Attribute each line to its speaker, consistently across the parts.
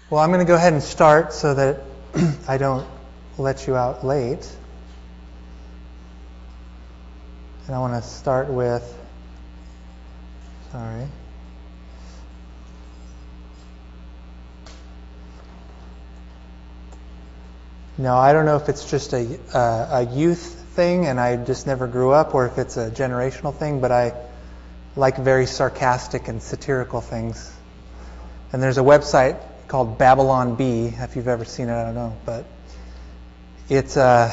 Speaker 1: Well, I'm going to go ahead and start so that I don't let you out late. And I want to start with, No, I don't know if it's just a youth thing and I just never grew up, or if it's a generational thing, but I like very sarcastic and satirical things. And there's a website called Babylon Bee. If you've ever seen it, I don't know, but it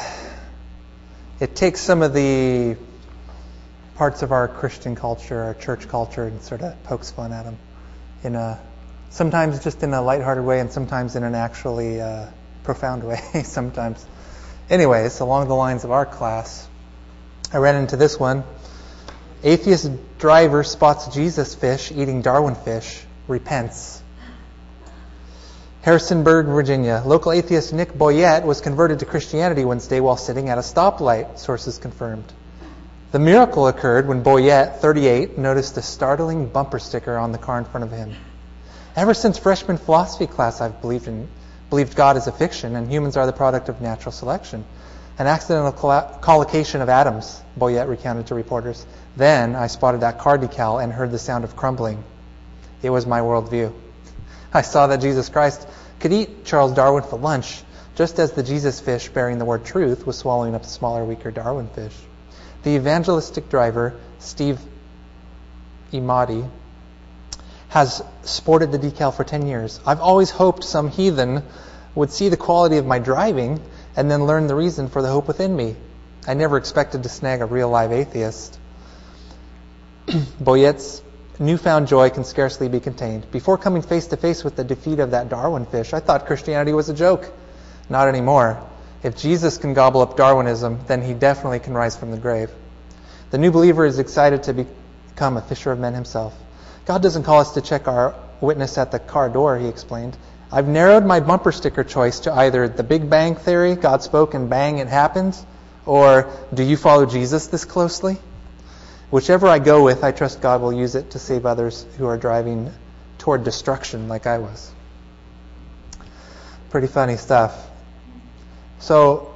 Speaker 1: takes some of the parts of our Christian culture, our church culture, and sort of pokes fun at them sometimes just in a lighthearted way, and sometimes in an actually profound way. Sometimes, anyways, along the lines of our class, I ran into this one. Atheist driver spots Jesus fish eating Darwin fish, repents. Harrisonburg, Virginia. Local atheist Nick Boyette was converted to Christianity Wednesday while sitting at a stoplight, sources confirmed. The miracle occurred when Boyette, 38, noticed a startling bumper sticker on the car in front of him. Ever since freshman philosophy class, I've believed God is a fiction and humans are the product of natural selection. An accidental collocation of atoms, Boyette recounted to reporters. Then I spotted that car decal and heard the sound of crumbling. It was my worldview. I saw that Jesus Christ could eat Charles Darwin for lunch, just as the Jesus fish bearing the word truth was swallowing up the smaller, weaker Darwin fish. The evangelistic driver, Steve Imadi, has sported the decal for 10 years. I've always hoped some heathen would see the quality of my driving and then learn the reason for the hope within me. I never expected to snag a real live atheist. Boyette's newfound joy can scarcely be contained. Before coming face to face with the defeat of that Darwin fish, I thought Christianity was a joke. Not anymore. If Jesus can gobble up Darwinism, then he definitely can rise from the grave. The new believer is excited to become a fisher of men himself. God doesn't call us to check our witness at the car door, he explained. I've narrowed my bumper sticker choice to either the Big Bang Theory, God spoke and bang, it happened, or do you follow Jesus this closely? Whichever I go with, I trust God will use it to save others who are driving toward destruction like I was. Pretty funny stuff. So,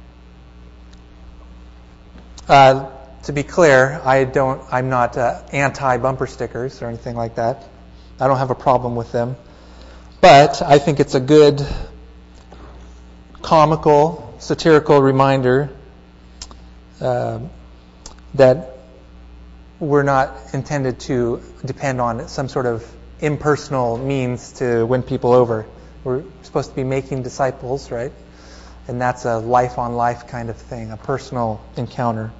Speaker 1: to be clear, I'm not anti-bumper stickers or anything like that. I don't have a problem with them. But I think it's a good, comical, satirical reminder that we're not intended to depend on some sort of impersonal means to win people over. We're supposed to be making disciples, right? And that's a life-on-life kind of thing, a personal encounter.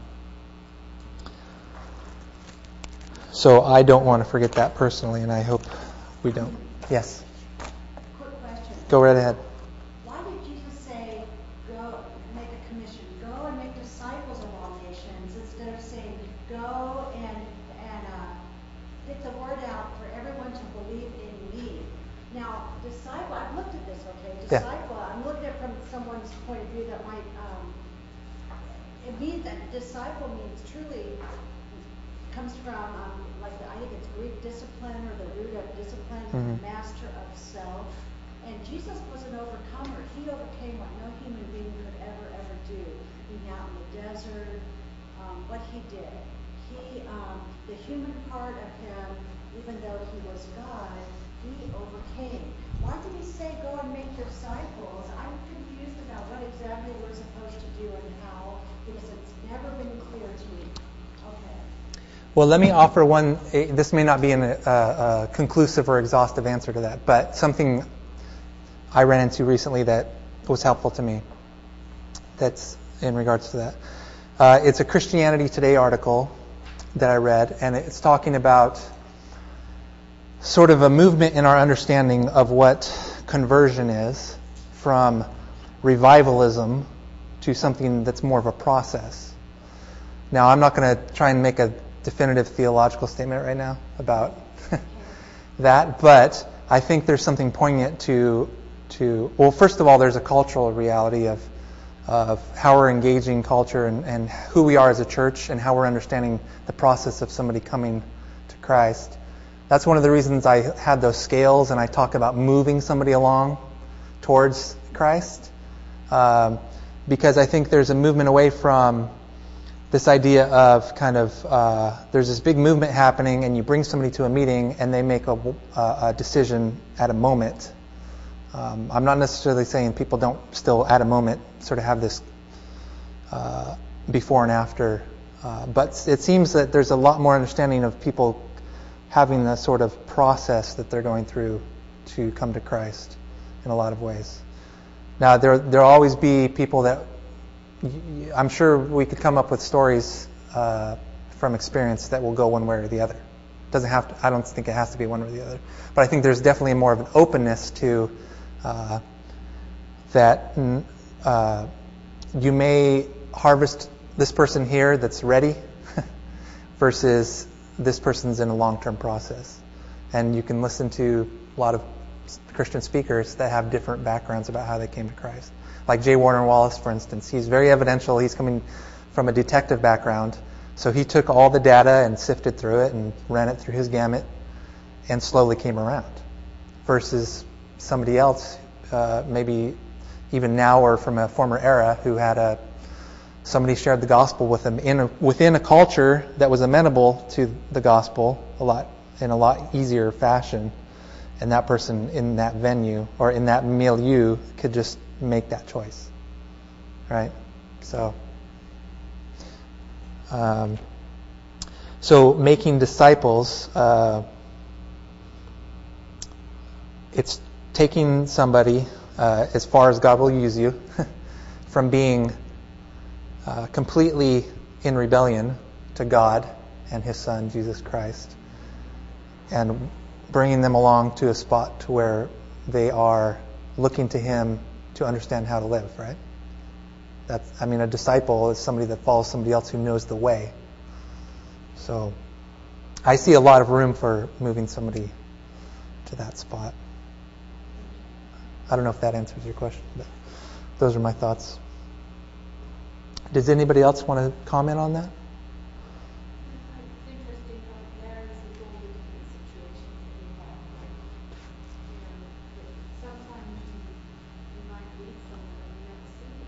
Speaker 1: So I don't want to forget that personally, and I hope we don't. Yes?
Speaker 2: Quick question.
Speaker 1: Go right ahead.
Speaker 2: Why did Jesus say, go, make a commission, go and make disciples of all nations, instead of saying, go and get the word out for everyone to believe in me? Now, disciple, I've looked at this, okay? Disciple, yeah. I'm looking at it from someone's point of view that might, it means that disciple means truly, comes from, I think it's Greek discipline, or the root of discipline, master of self. And Jesus was an overcomer. He overcame what no human being could ever do. Being out in the desert, what he did. The human part of him, even though he was God, he overcame. Why did he say, go and make disciples? I'm confused about what exactly we're supposed to do and how, because it's never been clear to me. Okay.
Speaker 1: Well, let me offer one. This may not be a conclusive or exhaustive answer to that, but something I ran into recently that was helpful to me. That's in regards to that. It's a Christianity Today article that I read, and it's talking about sort of a movement in our understanding of what conversion is, from revivalism to something that's more of a process. Now, I'm not going to try and make a definitive theological statement right now about that, but I think there's something poignant to well, first of all, there's a cultural reality of how we're engaging culture and who we are as a church and how we're understanding the process of somebody coming to Christ. That's one of the reasons I had those scales and I talk about moving somebody along towards Christ. Because I think there's a movement away from this idea of kind of, there's this big movement happening and you bring somebody to a meeting and they make a decision at a moment. I'm not necessarily saying people don't still at a moment sort of have this before and after. But it seems that there's a lot more understanding of people having the sort of process that they're going through to come to Christ in a lot of ways. Now, there'll always be people that I'm sure we could come up with stories from experience that will go one way or the other. Doesn't have to. I don't think it has to be one or the other. But I think there's definitely more of an openness to that. You may harvest this person here that's ready versus this person's in a long-term process. And you can listen to a lot of Christian speakers that have different backgrounds about how they came to Christ. Like J. Warner Wallace, for instance. He's very evidential. He's coming from a detective background. So he took all the data and sifted through it and ran it through his gamut and slowly came around. Versus somebody else, maybe even now or from a former era, who had somebody shared the gospel with him within a culture that was amenable to the gospel in a lot easier fashion, and that person in that venue or in that milieu could just make that choice, right? So making disciples, it's taking somebody as far as God will use you from being completely in rebellion to God and His Son, Jesus Christ, and bringing them along to a spot to where they are looking to Him to understand how to live, right? A disciple is somebody that follows somebody else who knows the way. So I see a lot of room for moving somebody to that spot. I don't know if that answers your question, but those are my thoughts. Does anybody else want to comment on that?
Speaker 3: It's interesting how it varies with all the different situations that we have. Sometimes you might meet someone and you never see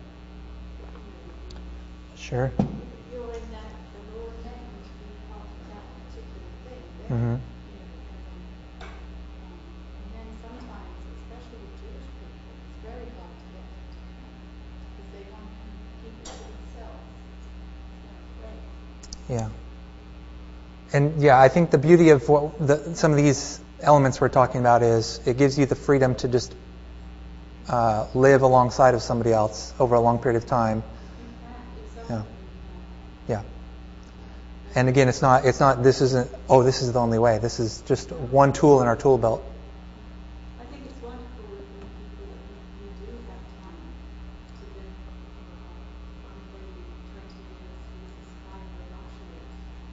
Speaker 3: them again.
Speaker 1: Sure.
Speaker 3: You're in that, the Lord named to be part of that particular thing.
Speaker 1: Mm-hmm.
Speaker 3: And then sometimes, especially with Jewish people, it's very hard to get them to come because they want to keep it to themselves.
Speaker 1: Yeah. And I think the beauty of some of these elements we're talking about is it gives you the freedom to just live alongside of somebody else over a long period of time. Yeah. Yeah. And again, it's not this is the only way. This is just one tool in our tool belt.
Speaker 3: I think it's wonderful when people you do have time to live maybe 20 years. This kind of Russia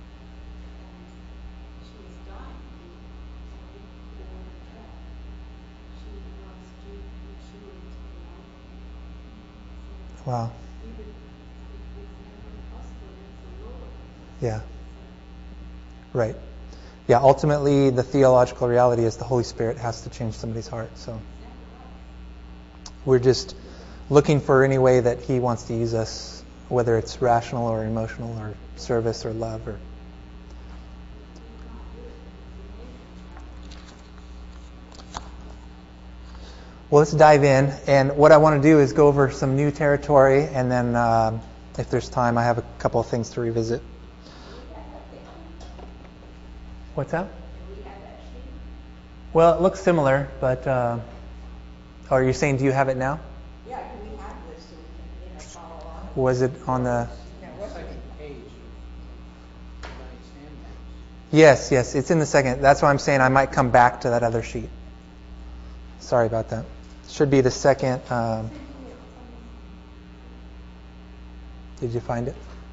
Speaker 3: and she was dying before her death. She was due to be chewed into the life.
Speaker 1: Wow.
Speaker 3: Even if it's never possible, it's the Lord.
Speaker 1: Yeah. Right. Yeah, ultimately the theological reality is the Holy Spirit has to change somebody's heart. So we're just looking for any way that He wants to use us, whether it's rational or emotional or service or love or. Well, let's dive in. And what I want to do is go over some new territory, and then if there's time, I have a couple of things to revisit. What's that? Well, it looks similar, but are you saying, do you have it now?
Speaker 4: Yeah, do we have this so we can follow along?
Speaker 1: Was it on the...
Speaker 4: Second page of
Speaker 1: Yes, it's in the second. That's why I'm saying I might come back to that other sheet. Sorry about that. Should be the second... Did you find it?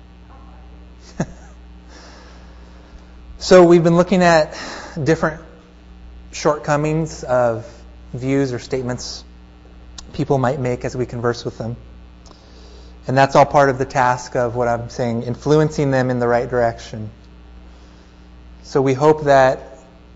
Speaker 1: So we've been looking at different shortcomings of views or statements people might make as we converse with them. And that's all part of the task of what I'm saying, influencing them in the right direction. So we hope that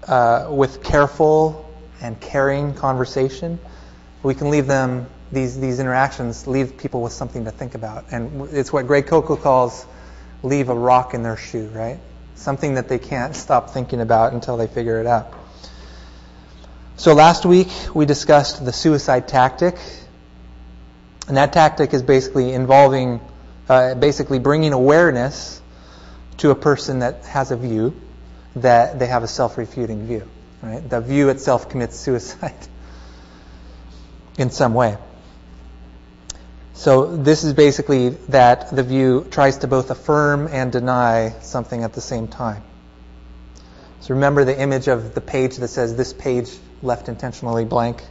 Speaker 1: with careful and caring conversation, we can leave them, these interactions, leave people with something to think about. And it's what Greg Koukl calls leave a rock in their shoe, right? Something that they can't stop thinking about until they figure it out. So last week we discussed the suicide tactic. And that tactic is basically involving, basically bringing awareness to a person that has a view that they have a self-refuting view. Right? The view itself commits suicide in some way. So this is basically that the view tries to both affirm and deny something at the same time. So remember the image of the page that says this page left intentionally blank,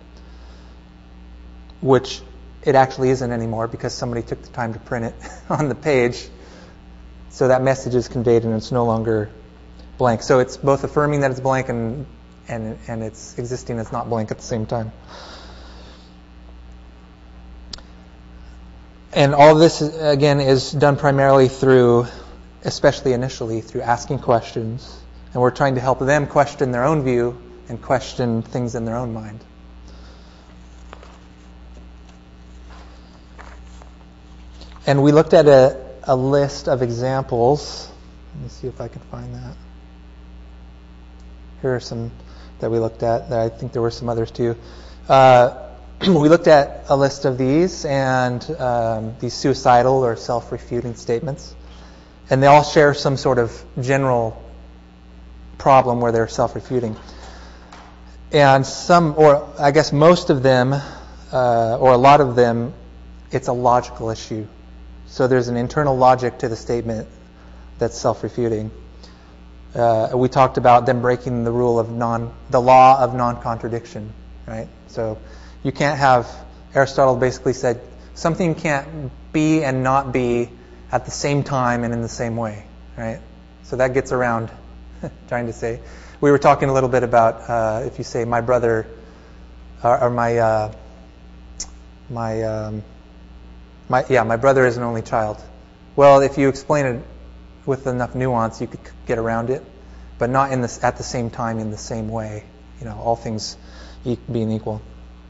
Speaker 1: which it actually isn't anymore because somebody took the time to print it on the page. So that message is conveyed and it's no longer blank. So it's both affirming that it's blank and it's existing as not blank at the same time. And all this, again, is done primarily through, especially initially, through asking questions. And we're trying to help them question their own view and question things in their own mind. And we looked at a list of examples. Let me see if I can find that. Here are some that we looked at. I think there were some others too. We looked at a list of these and these suicidal or self-refuting statements. And they all share some sort of general problem where they're self-refuting. And some, or I guess most of them, or a lot of them, it's a logical issue. So there's an internal logic to the statement that's self-refuting. We talked about them breaking the rule of the law of non-contradiction, right? So you can't have, Aristotle basically said, something can't be and not be at the same time and in the same way, right? So that gets around trying to say. We were talking a little bit about if you say my brother or my brother is an only child. Well, if you explain it with enough nuance, you could get around it, but not at the same time in the same way. You know, all things being equal.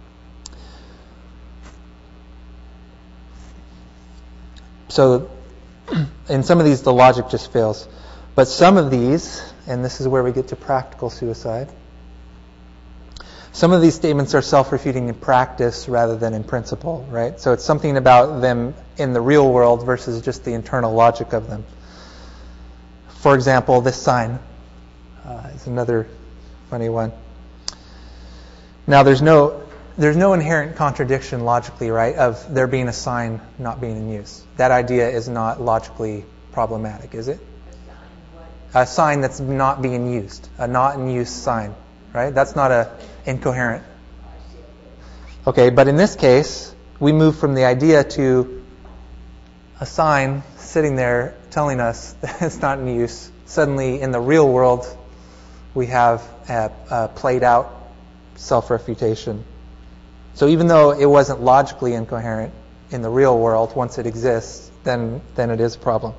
Speaker 1: So, in some of these, the logic just fails. But some of these, and this is where we get to practical suicide, some of these statements are self-refuting in practice rather than in principle, right? So it's something about them in the real world versus just the internal logic of them. For example, this sign is another funny one. Now, there's no inherent contradiction logically, right, of there being a sign not being in use. That idea is not logically problematic, is it? A sign that's not being used, a not in use sign, right? That's not a incoherent. Okay, but in this case, we move from the idea to a sign sitting there telling us that it's not in use. Suddenly, in the real world, we have a played out self-refutation. So even though it wasn't logically incoherent in the real world, once it exists, then it is a problem.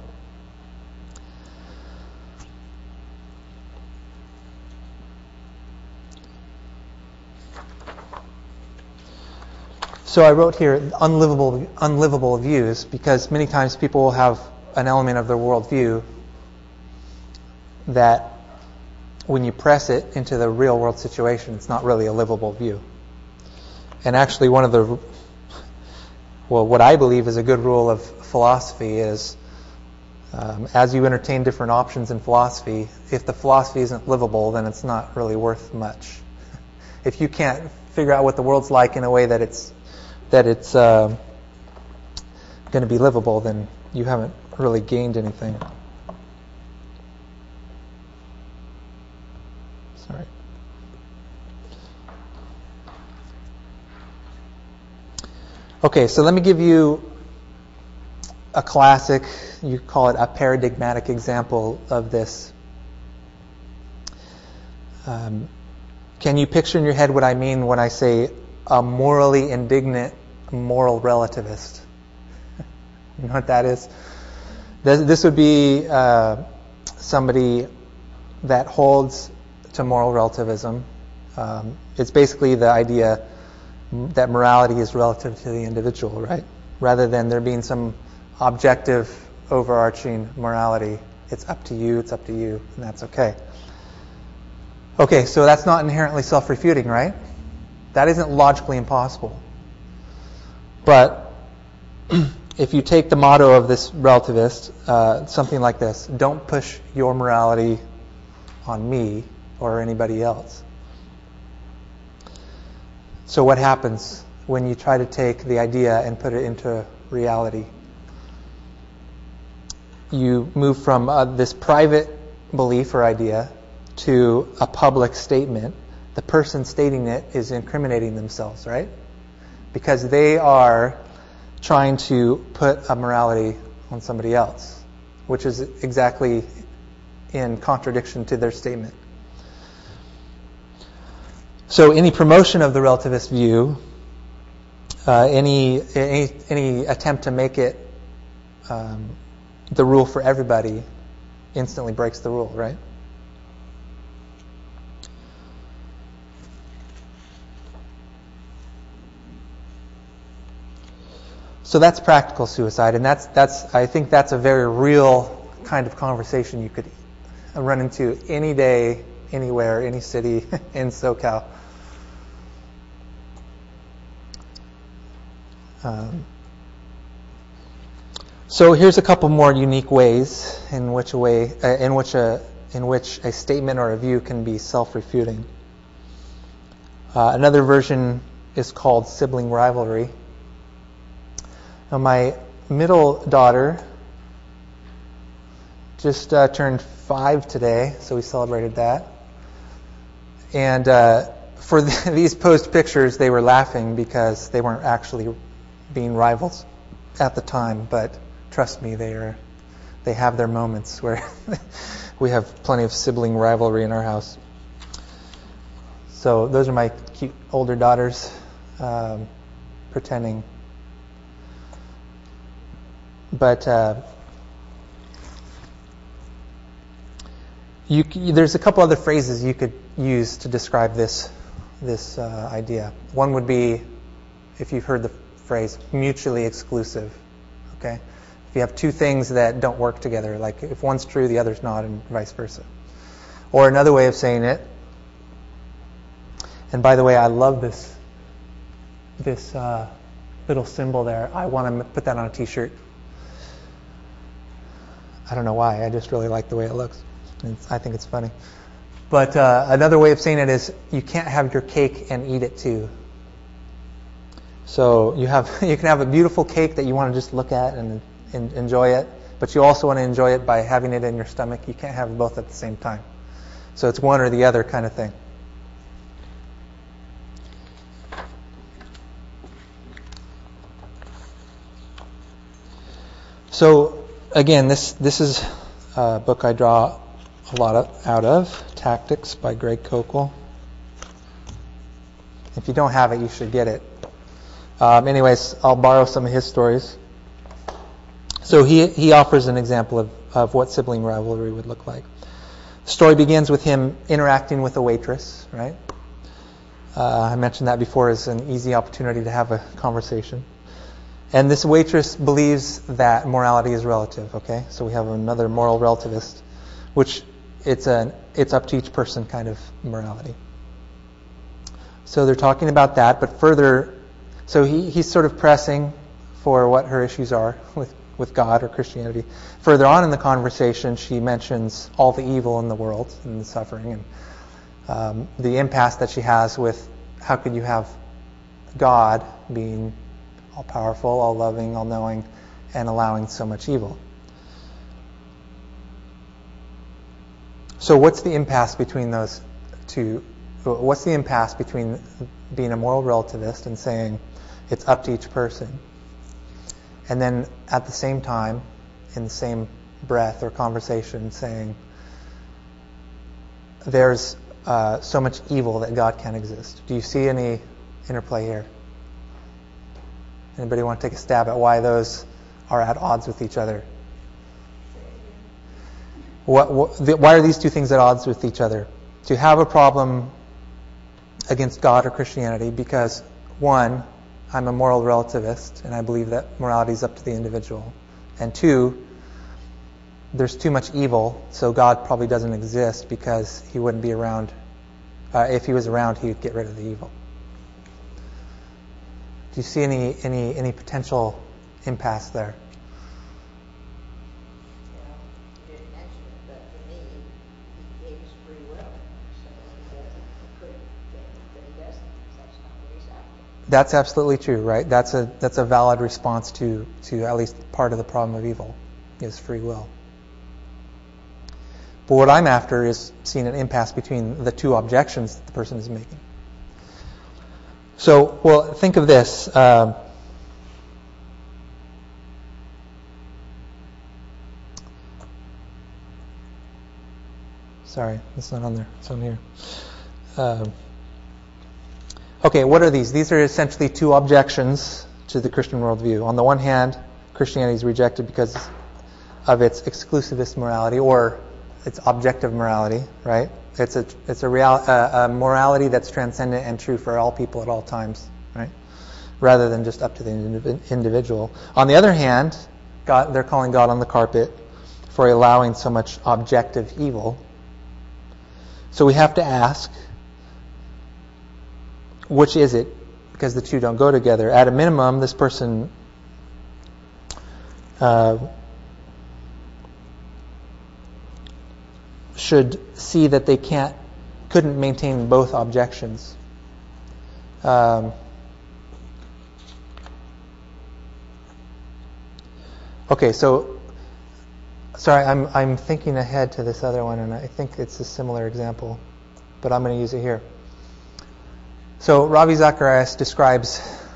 Speaker 1: So I wrote here unlivable views because many times people will have an element of their worldview that when you press it into the real world situation, it's not really a livable view. And actually what I believe is a good rule of philosophy is as you entertain different options in philosophy, if the philosophy isn't livable, then it's not really worth much. If you can't figure out what the world's like in a way that it's going to be livable, then you haven't really gained anything. Sorry. Okay, so let me give you a classic, you call it a paradigmatic example of this. Can you picture in your head what I mean when I say a morally indignant moral relativist? You know what that is? This would be somebody that holds to moral relativism. It's basically the idea that morality is relative to the individual, right? Rather than there being some objective, overarching morality. It's up to you, and that's okay. Okay, so that's not inherently self-refuting, right? That isn't logically impossible. But if you take the motto of this relativist, something like this: don't push your morality on me or anybody else. So what happens when you try to take the idea and put it into reality? You move from this private belief or idea to a public statement. The person stating it is incriminating themselves, right? Because they are trying to put a morality on somebody else, which is exactly in contradiction to their statement. So any promotion of the relativist view, any attempt to make it the rule for everybody, instantly breaks the rule, right? So that's practical suicide, and I think that's a very real kind of conversation you could run into any day, anywhere, any city in SoCal. So here's a couple more unique ways in which a statement or a view can be self-refuting. Another version is called sibling rivalry. Now, my middle daughter just turned 5 today, so we celebrated that. And for these posed pictures, they were laughing because they weren't actually being rivals at the time. But trust me, they have their moments where we have plenty of sibling rivalry in our house. So those are my cute older daughters pretending. But there's a couple other phrases you could use to describe this idea. One would be, if you've heard the phrase, mutually exclusive. Okay, if you have two things that don't work together, like if one's true, the other's not, and vice versa. Or another way of saying it. And by the way, I love this little symbol there. I want to put that on a T-shirt. I don't know why. I just really like the way it looks. I think it's funny. But another way of saying it is, you can't have your cake and eat it too. So you can have a beautiful cake that you want to just look at and enjoy it, but you also want to enjoy it by having it in your stomach. You can't have both at the same time. So it's one or the other kind of thing. So again, this is a book I draw a lot out of, Tactics by Greg Koukl. If you don't have it, you should get it. Anyways, I'll borrow some of his stories. So he offers an example of what sibling rivalry would look like. The story begins with him interacting with a waitress, right? I mentioned that before as an easy opportunity to have a conversation. And this waitress believes that morality is relative, okay? So we have another moral relativist, which it's up to each person kind of morality. So they're talking about that, but further, so he's sort of pressing for what her issues are with God or Christianity. Further on in the conversation, she mentions all the evil in the world and the suffering and the impasse that she has with how could you have God being all-powerful, all-loving, all-knowing, and allowing so much evil. So what's the impasse between those two? What's the impasse between being a moral relativist and saying it's up to each person, and then at the same time, in the same breath or conversation, saying there's so much evil that God can't exist? Do you see any interplay here? Anybody want to take a stab at why those are at odds with each other? Why are these two things at odds with each other? to have a problem against God or Christianity because, one, I'm a moral relativist and I believe that morality is up to the individual. And two, there's too much evil, so God probably doesn't exist because he wouldn't be around. If he was around, he would get rid of the evil. Do you see any potential impasse there?
Speaker 4: Well, you didn't mention it, but to me, he gave us free will. So he could think that he doesn't. That's not what he's after.
Speaker 1: That's absolutely true, right? That's a valid response to at least part of the problem of evil, is free will. But what I'm after is seeing an impasse between the two objections that the person is making. So, well, think of this. Sorry, it's not on there. It's on here. Okay, what are these? These are essentially two objections to the Christian worldview. On the one hand, Christianity is rejected because of its exclusivist morality or its objective morality, right? It's a morality that's transcendent and true for all people at all times, right? Rather than just up to the individual. On the other hand, they're calling God on the carpet for allowing so much objective evil. So we have to ask, which is it? Because the two don't go together. At a minimum, this person should see that they couldn't maintain both objections. Okay, so sorry, I'm thinking ahead to this other one, and I think it's a similar example, but I'm going to use it here. So Ravi Zacharias describes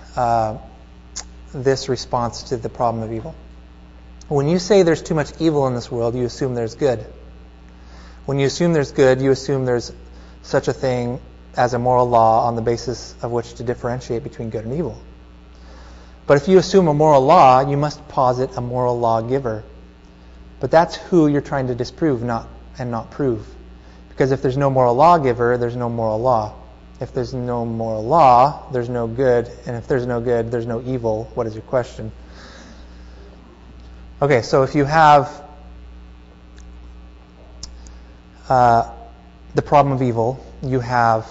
Speaker 1: this response to the problem of evil. When you say there's too much evil in this world, you assume there's good. When you assume there's good, you assume there's such a thing as a moral law on the basis of which to differentiate between good and evil. But if you assume a moral law, you must posit a moral lawgiver. But that's who you're trying to disprove, not prove. Because if there's no moral lawgiver, there's no moral law. If there's no moral law, there's no good. And if there's no good, there's no evil. What is your question? Okay, so if you have the problem of evil, you have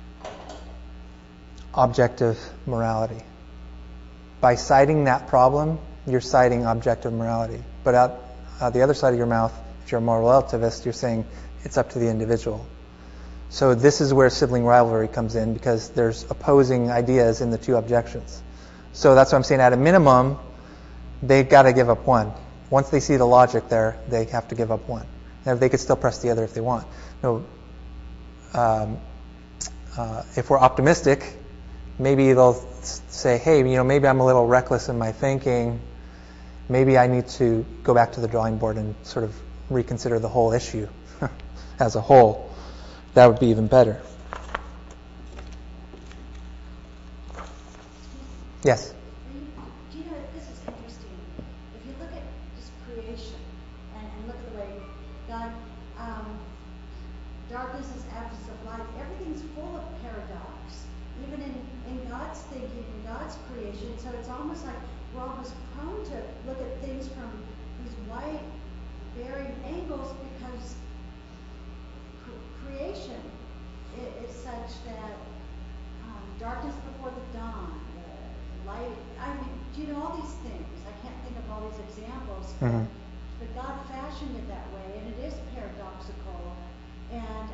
Speaker 1: objective morality. By citing that problem, you're citing objective morality. But at the other side of your mouth, if you're a moral relativist, you're saying it's up to the individual. So this is where sibling rivalry comes in, because there's opposing ideas in the two objections. So that's what I'm saying. At a minimum, they've got to give up one. Once they see the logic there, they have to give up one. And they could still press the other if they want. No, if we're optimistic, maybe they'll say, hey, maybe I'm a little reckless in my thinking. Maybe I need to go back to the drawing board and sort of reconsider the whole issue as a whole. That would be even better. Yes?
Speaker 2: Do you know, this is interesting. If you look at just creation and look at the way God, darkness is absence of light, everything's full of paradox. Even in God's thinking, in God's creation. So it's almost like we're almost prone to look at things from these wide, varying angles because creation is such that darkness before the dawn, light, do you know all these things? I can't think of all these examples, but God fashioned it that way, and it is paradoxical. And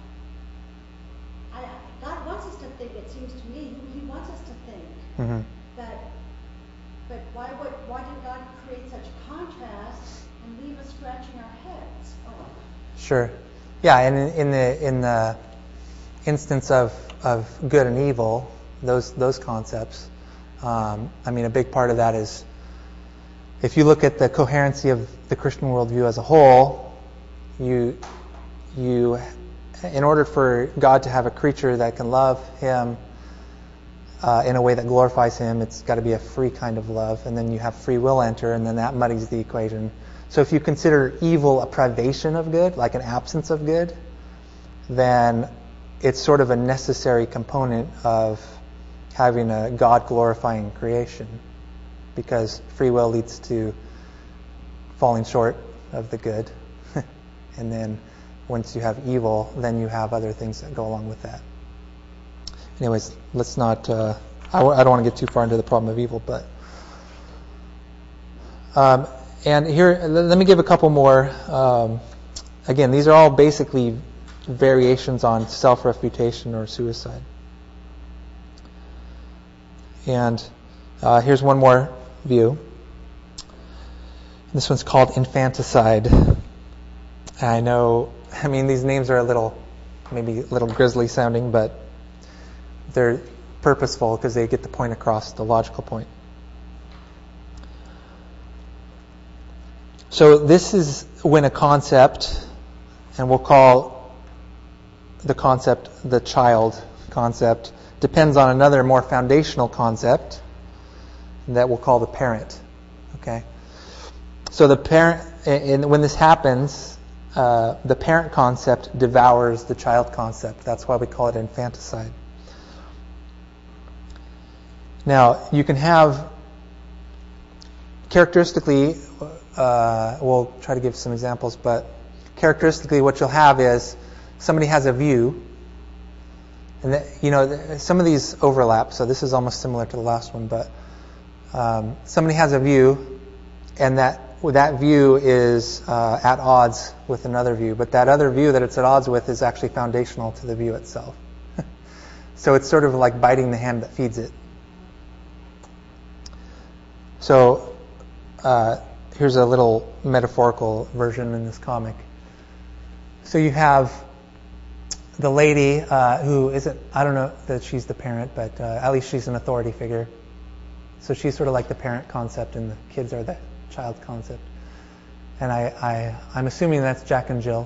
Speaker 2: God wants us to think, it seems to me, He wants us to think. But why did God create such contrast and leave us scratching our heads? Oh.
Speaker 1: Sure. Yeah, and in the instance of good and evil, those concepts, a big part of that is, if you look at the coherency of the Christian worldview as a whole, you in order for God to have a creature that can love Him in a way that glorifies Him, it's got to be a free kind of love, and then you have free will enter, and then that muddies the equation. So if you consider evil a privation of good, like an absence of good, then it's sort of a necessary component of having a God-glorifying creation, because free will leads to falling short of the good. And then once you have evil, then you have other things that go along with that. Anyways, let's not... I don't want to get too far into the problem of evil, but... and here, let me give a couple more. Again, these are all basically variations on self-refutation or suicide. And here's one more view. This one's called infanticide. I know, these names are maybe a little grisly sounding, but they're purposeful because they get the point across, the logical point. So this is when a concept, and we'll call the concept the child concept, depends on another more foundational concept that we'll call the parent. Okay? So the parent, and when this happens, the parent concept devours the child concept. That's why we call it infanticide. Now, you can have, characteristically, we'll try to give some examples, but characteristically what you'll have is somebody has a view, and some of these overlap, so this is almost similar to the last one, but somebody has a view, and that view is at odds with another view, but that other view that it's at odds with is actually foundational to the view itself. So it's sort of like biting the hand that feeds it. So here's a little metaphorical version in this comic. So you have the lady who isn't, I don't know that she's the parent, but at least she's an authority figure. So she's sort of like the parent concept and the kids are the child concept. And I'm assuming that's Jack and Jill.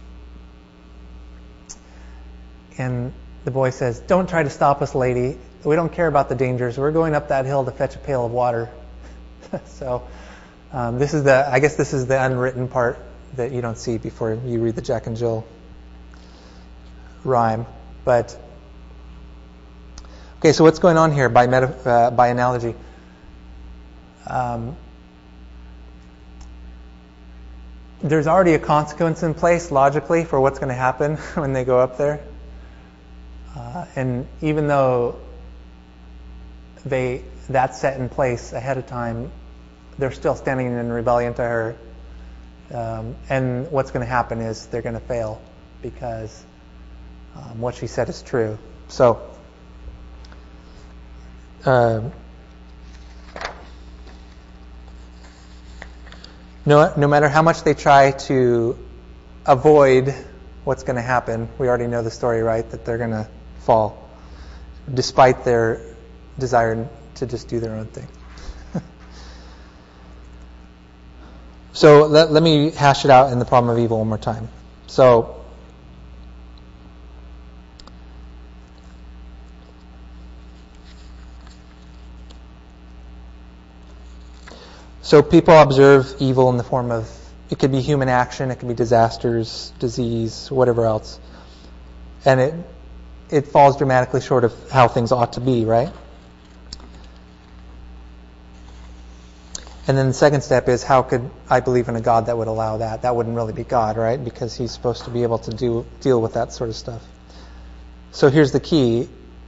Speaker 1: And the boy says, "Don't try to stop us, lady. We don't care about the dangers. We're going up that hill to fetch a pail of water." So this is the unwritten part that you don't see before you read the Jack and Jill rhyme. But okay, so what's going on here by analogy? There's already a consequence in place logically for what's going to happen when they go up there, and even though that's set in place ahead of time, they're still standing in rebellion to her. And what's going to happen is they're going to fail because what she said is true. So, no matter how much they try to avoid what's going to happen, we already know the story, right? That they're going to fall, despite their desire to just do their own thing. So let me hash it out in the problem of evil one more time. So people observe evil in the form of, it could be human action, it could be disasters, disease, whatever else. And it falls dramatically short of how things ought to be, right? And then the second step is, how could I believe in a God that would allow that? That wouldn't really be God, right? Because he's supposed to be able to deal with that sort of stuff. So here's the key.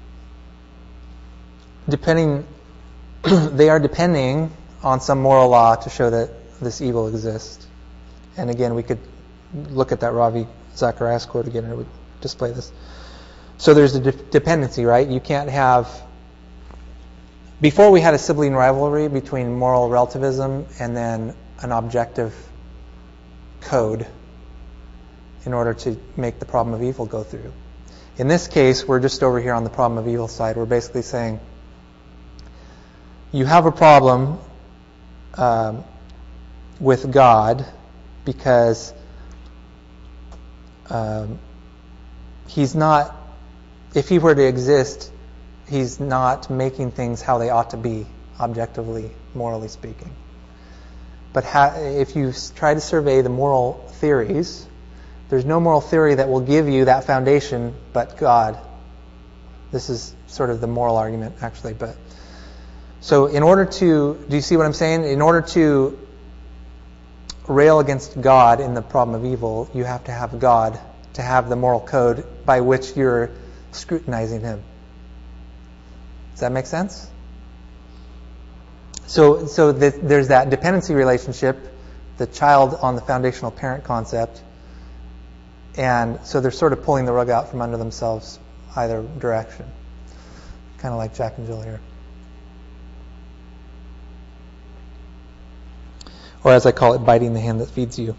Speaker 1: They are depending on some moral law to show that this evil exists. And again, we could look at that Ravi Zacharias quote again, and it would display this. So there's a dependency, right? You can't have... Before we had a sibling rivalry between moral relativism and then an objective code in order to make the problem of evil go through. In this case, we're just over here on the problem of evil side. We're basically saying, you have a problem with God because he's not, if he were to exist, he's not making things how they ought to be, objectively, morally speaking. But if you try to survey the moral theories, There's no moral theory that will give you that foundation but God. This is sort of the moral argument, actually. But so in order to, do you see what I'm saying? In order to rail against God in the problem of evil, you have to have God to have the moral code by which you're scrutinizing him. Does that make sense? So there's that dependency relationship, the child on the foundational parent concept, and so they're sort of pulling the rug out from under themselves either direction. Kind of like Jack and Jill here. Or as I call it, biting the hand that feeds you.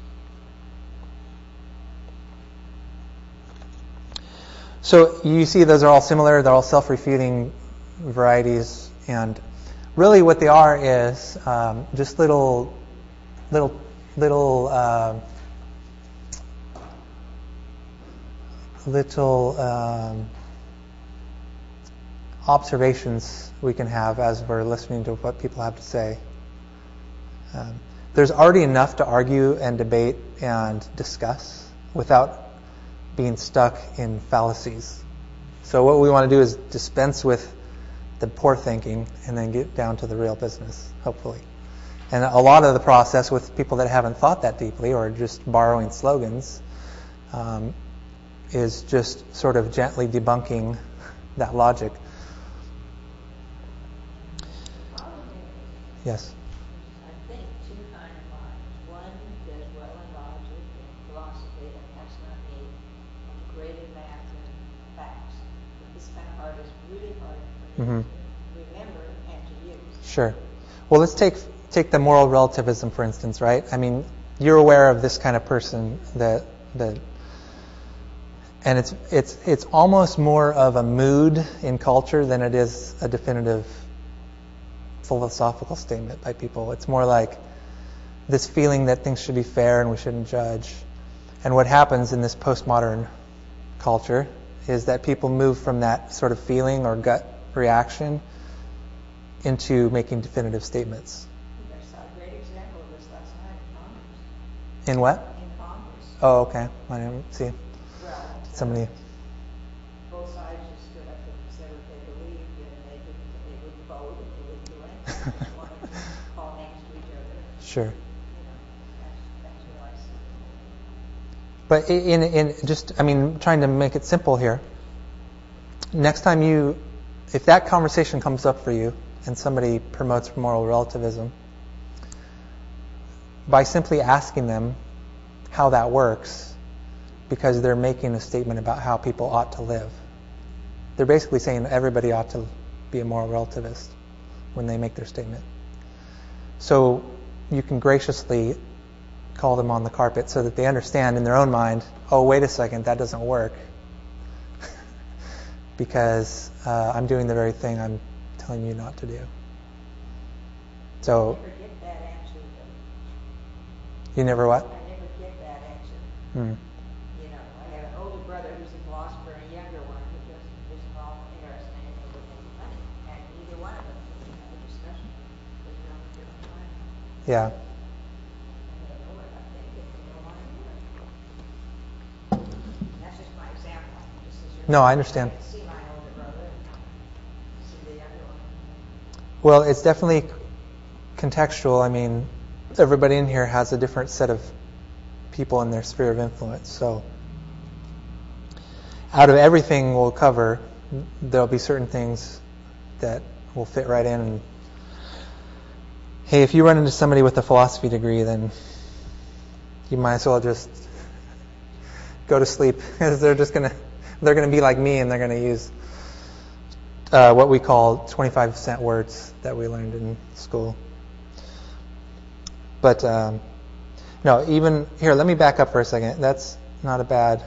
Speaker 1: So you see those are all similar. They're all self-refuting varieties. And really what they are is just little observations we can have as we're listening to what people have to say. There's already enough to argue and debate and discuss without being stuck in fallacies. So what we want to do is dispense with the poor thinking and then get down to the real business, hopefully. And a lot of the process with people that haven't thought that deeply or just borrowing slogans is just sort of gently debunking that logic. Yes?
Speaker 4: I think two kind of minds. One does well in logic and philosophy and has not me, and great in math and facts. But this kind of heart is really hard for me to remember and to use.
Speaker 1: Sure. Well, let's take the moral relativism, for instance, right? I mean, you're aware of this kind of person and it's almost more of a mood in culture than it is a definitive philosophical statement by people. It's more like this feeling that things should be fair and we shouldn't judge. And what happens in this postmodern culture is that people move from that sort of feeling or gut reaction into making definitive statements.
Speaker 4: I saw a great example of this last night in Congress.
Speaker 1: In what?
Speaker 4: In Congress.
Speaker 1: Oh, okay. I didn't see.
Speaker 4: Well,
Speaker 1: Somebody.
Speaker 4: both sides just stood up and said what they believed, and they wouldn't vote, and they wouldn't do anything. They just wanted to call names to each other.
Speaker 1: Sure.
Speaker 4: You know, that's what I see.
Speaker 1: But in just, I mean, trying to make it simple here. Next time if that conversation comes up for you and somebody promotes moral relativism, by simply asking them how that works, because they're making a statement about how people ought to live. They're basically saying everybody ought to be a moral relativist when they make their statement. So you can graciously call them on the carpet so that they understand in their own mind, oh, wait a second, that doesn't work. Because I'm doing the very thing I'm telling you not to do. So,
Speaker 4: I never get that answer, though.
Speaker 1: you never what?
Speaker 4: I never get that answer.
Speaker 1: Hmm.
Speaker 4: You know, I have an older brother who's a philosopher and a younger one who just isn't all interested in anything but making money. And either one of them can have a discussion with their own different mind.
Speaker 1: Yeah.
Speaker 4: And they know what I think and they know why I do it. That's just my example. Just as you're
Speaker 1: No, I understand.
Speaker 4: I can see my older brother and see the younger one.
Speaker 1: Well, it's definitely contextual. I mean, everybody in here has a different set of people in their sphere of influence. So out of everything we'll cover, there'll be certain things that will fit right in. And, hey, if you run into somebody with a philosophy degree, then you might as well just go to sleep, because they're going to be like me, and they're going to use what we call 25-cent words that we learned in school. But no, even here, let me back up for a second. That's not a bad.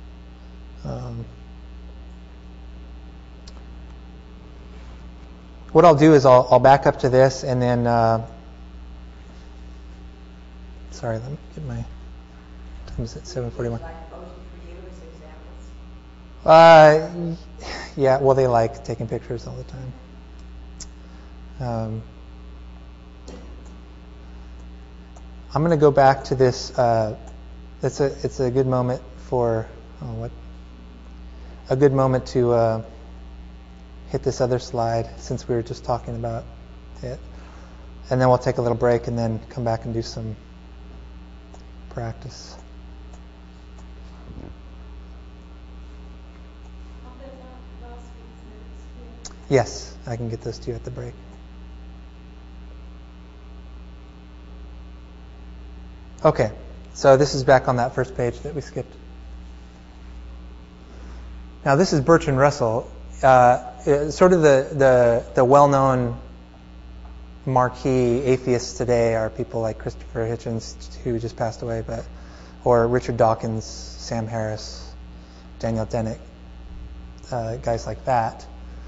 Speaker 1: What I'll do is I'll back up to this, and then. Sorry, let me get my. Time is at 7:41.
Speaker 4: Like posing for you as examples?
Speaker 1: Yeah. Well, they like taking pictures all the time. I'm going to go back to this it's a good moment for a good moment to hit this other slide, since we were just talking about it, and then we'll take a little break and then come back and do some practice. Yes, I can get those to you at the break. Okay, so this is back on that first page that we skipped. Now this is Bertrand Russell, sort of the well-known marquee atheists today are people like Christopher Hitchens, who just passed away, or Richard Dawkins, Sam Harris, Daniel Dennett, guys like that.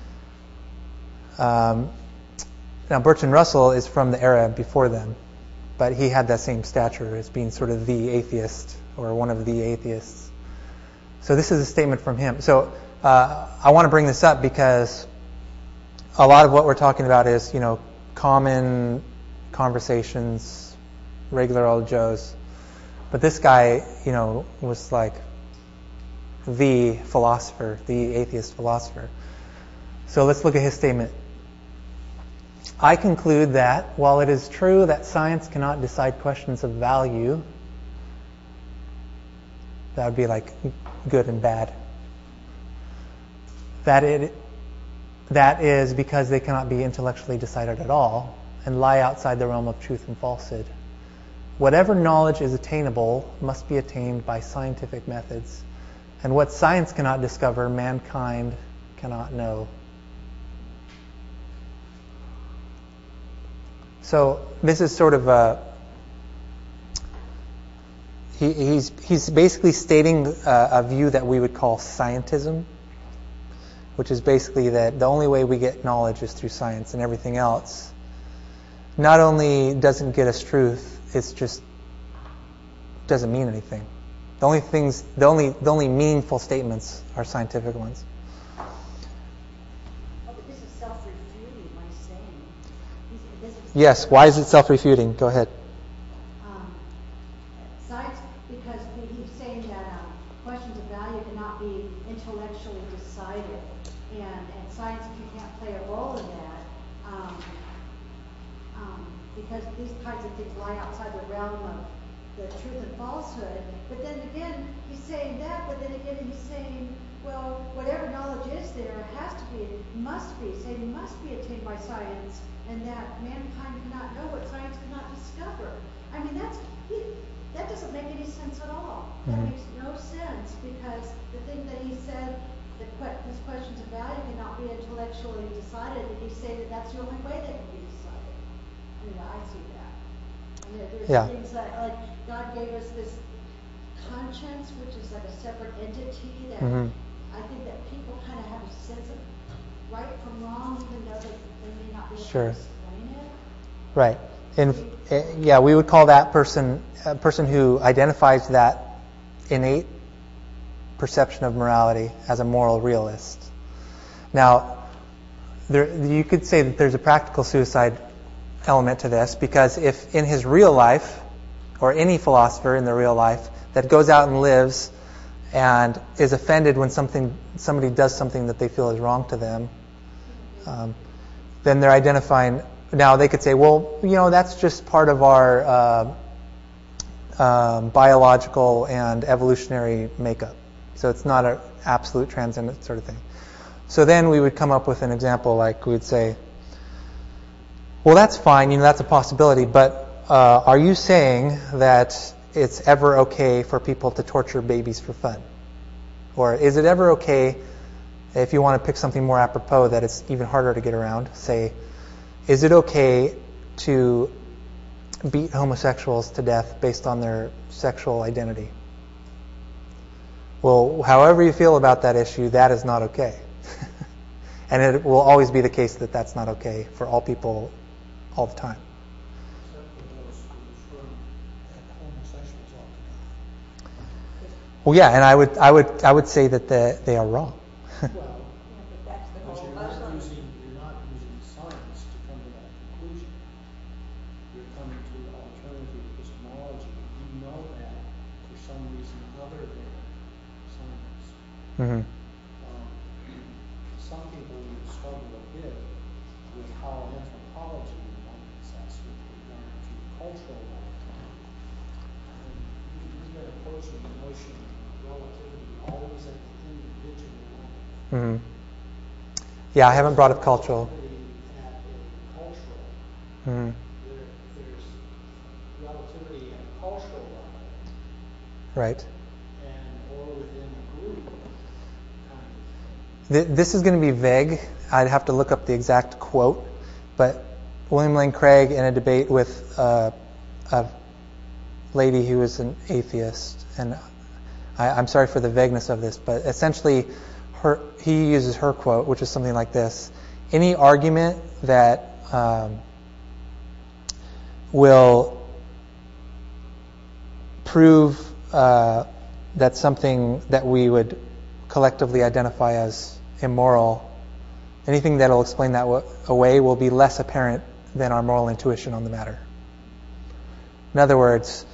Speaker 1: Now Bertrand Russell is from the era before them, but he had that same stature as being sort of the atheist, or one of the atheists. So this is a statement from him. So I want to bring this up because a lot of what we're talking about is, common conversations, regular old Joes. But this guy, was like the philosopher, the atheist philosopher. So let's look at his statement. I conclude that while it is true that science cannot decide questions of value, that would be like good and bad, that is because they cannot be intellectually decided at all and lie outside the realm of truth and falsehood. Whatever knowledge is attainable must be attained by scientific methods, and what science cannot discover, mankind cannot know. So this is sort of he's basically stating a view that we would call scientism, which is basically that the only way we get knowledge is through science, and everything else not only doesn't get us truth, it's just doesn't mean anything. The only meaningful statements are scientific ones.
Speaker 2: But this is self-refuting, my saying.
Speaker 1: Yes, why is it self-refuting? Go ahead.
Speaker 2: Science, because he's saying that questions of value cannot be intellectually decided, and science can't play a role in that, because these kinds of things lie outside the realm of the truth and falsehood. But then again, he's saying that, but then again he's saying, well, whatever knowledge is there must be attained by science, and that mankind cannot know what science cannot discover. I mean, that doesn't make any sense at all. That makes no sense, because the thing that he said, that these questions of value cannot be intellectually decided, and he's saying that that's the only way they can be decided. I see that. There's things like God gave us this conscience, which is like a separate entity that I think that people kind of have a sense of right from wrong, even though they may not be able to explain it.
Speaker 1: Right. And we would call that person a person who identifies that innate perception of morality as a moral realist. Now, you could say that there's a practical suicide element to this, because if in his real life, or any philosopher in their real life that goes out and lives and is offended when somebody does something that they feel is wrong to them, then they're identifying. Now they could say, well, that's just part of our biological and evolutionary makeup, so it's not an absolute transcendent sort of thing. So then we would come up with an example, like we would say, well, that's fine, that's a possibility, but are you saying that it's ever okay for people to torture babies for fun? Or is it ever okay, if you want to pick something more apropos that it's even harder to get around, say, is it okay to beat homosexuals to death based on their sexual identity? Well, however you feel about that issue, that is not okay. And it will always be the case that that's not okay for all people all the time.
Speaker 5: Except for those who affirm that homosexuals ought to die.
Speaker 1: Well, yeah, and I would say that they are wrong.
Speaker 5: Well,
Speaker 4: but that's the
Speaker 5: but
Speaker 4: whole
Speaker 5: you're not using science to come to that conclusion. You're coming to alternative epistemology. You know that for some
Speaker 1: Mm-hmm.
Speaker 5: Some people would struggle a bit with how anthropology relates us with regard to cultural relativity. And we've been approaching the notion of relativity always at the individual level.
Speaker 1: Mm-hmm. Yeah, I haven't brought up cultural.
Speaker 5: At a cultural,
Speaker 1: Mm-hmm.
Speaker 5: there's relativity at a cultural level,
Speaker 1: Right.
Speaker 5: and or within a group kind of thing.
Speaker 1: This is going to be vague. I'd have to look up the exact quote. But William Lane Craig, in a debate with a lady who was an atheist, and I'm sorry for the vagueness of this, but essentially he uses her quote, which is something like this: any argument that will prove that something that we would collectively identify as immoral, anything that will explain that away will be less apparent than our moral intuition on the matter. In other words,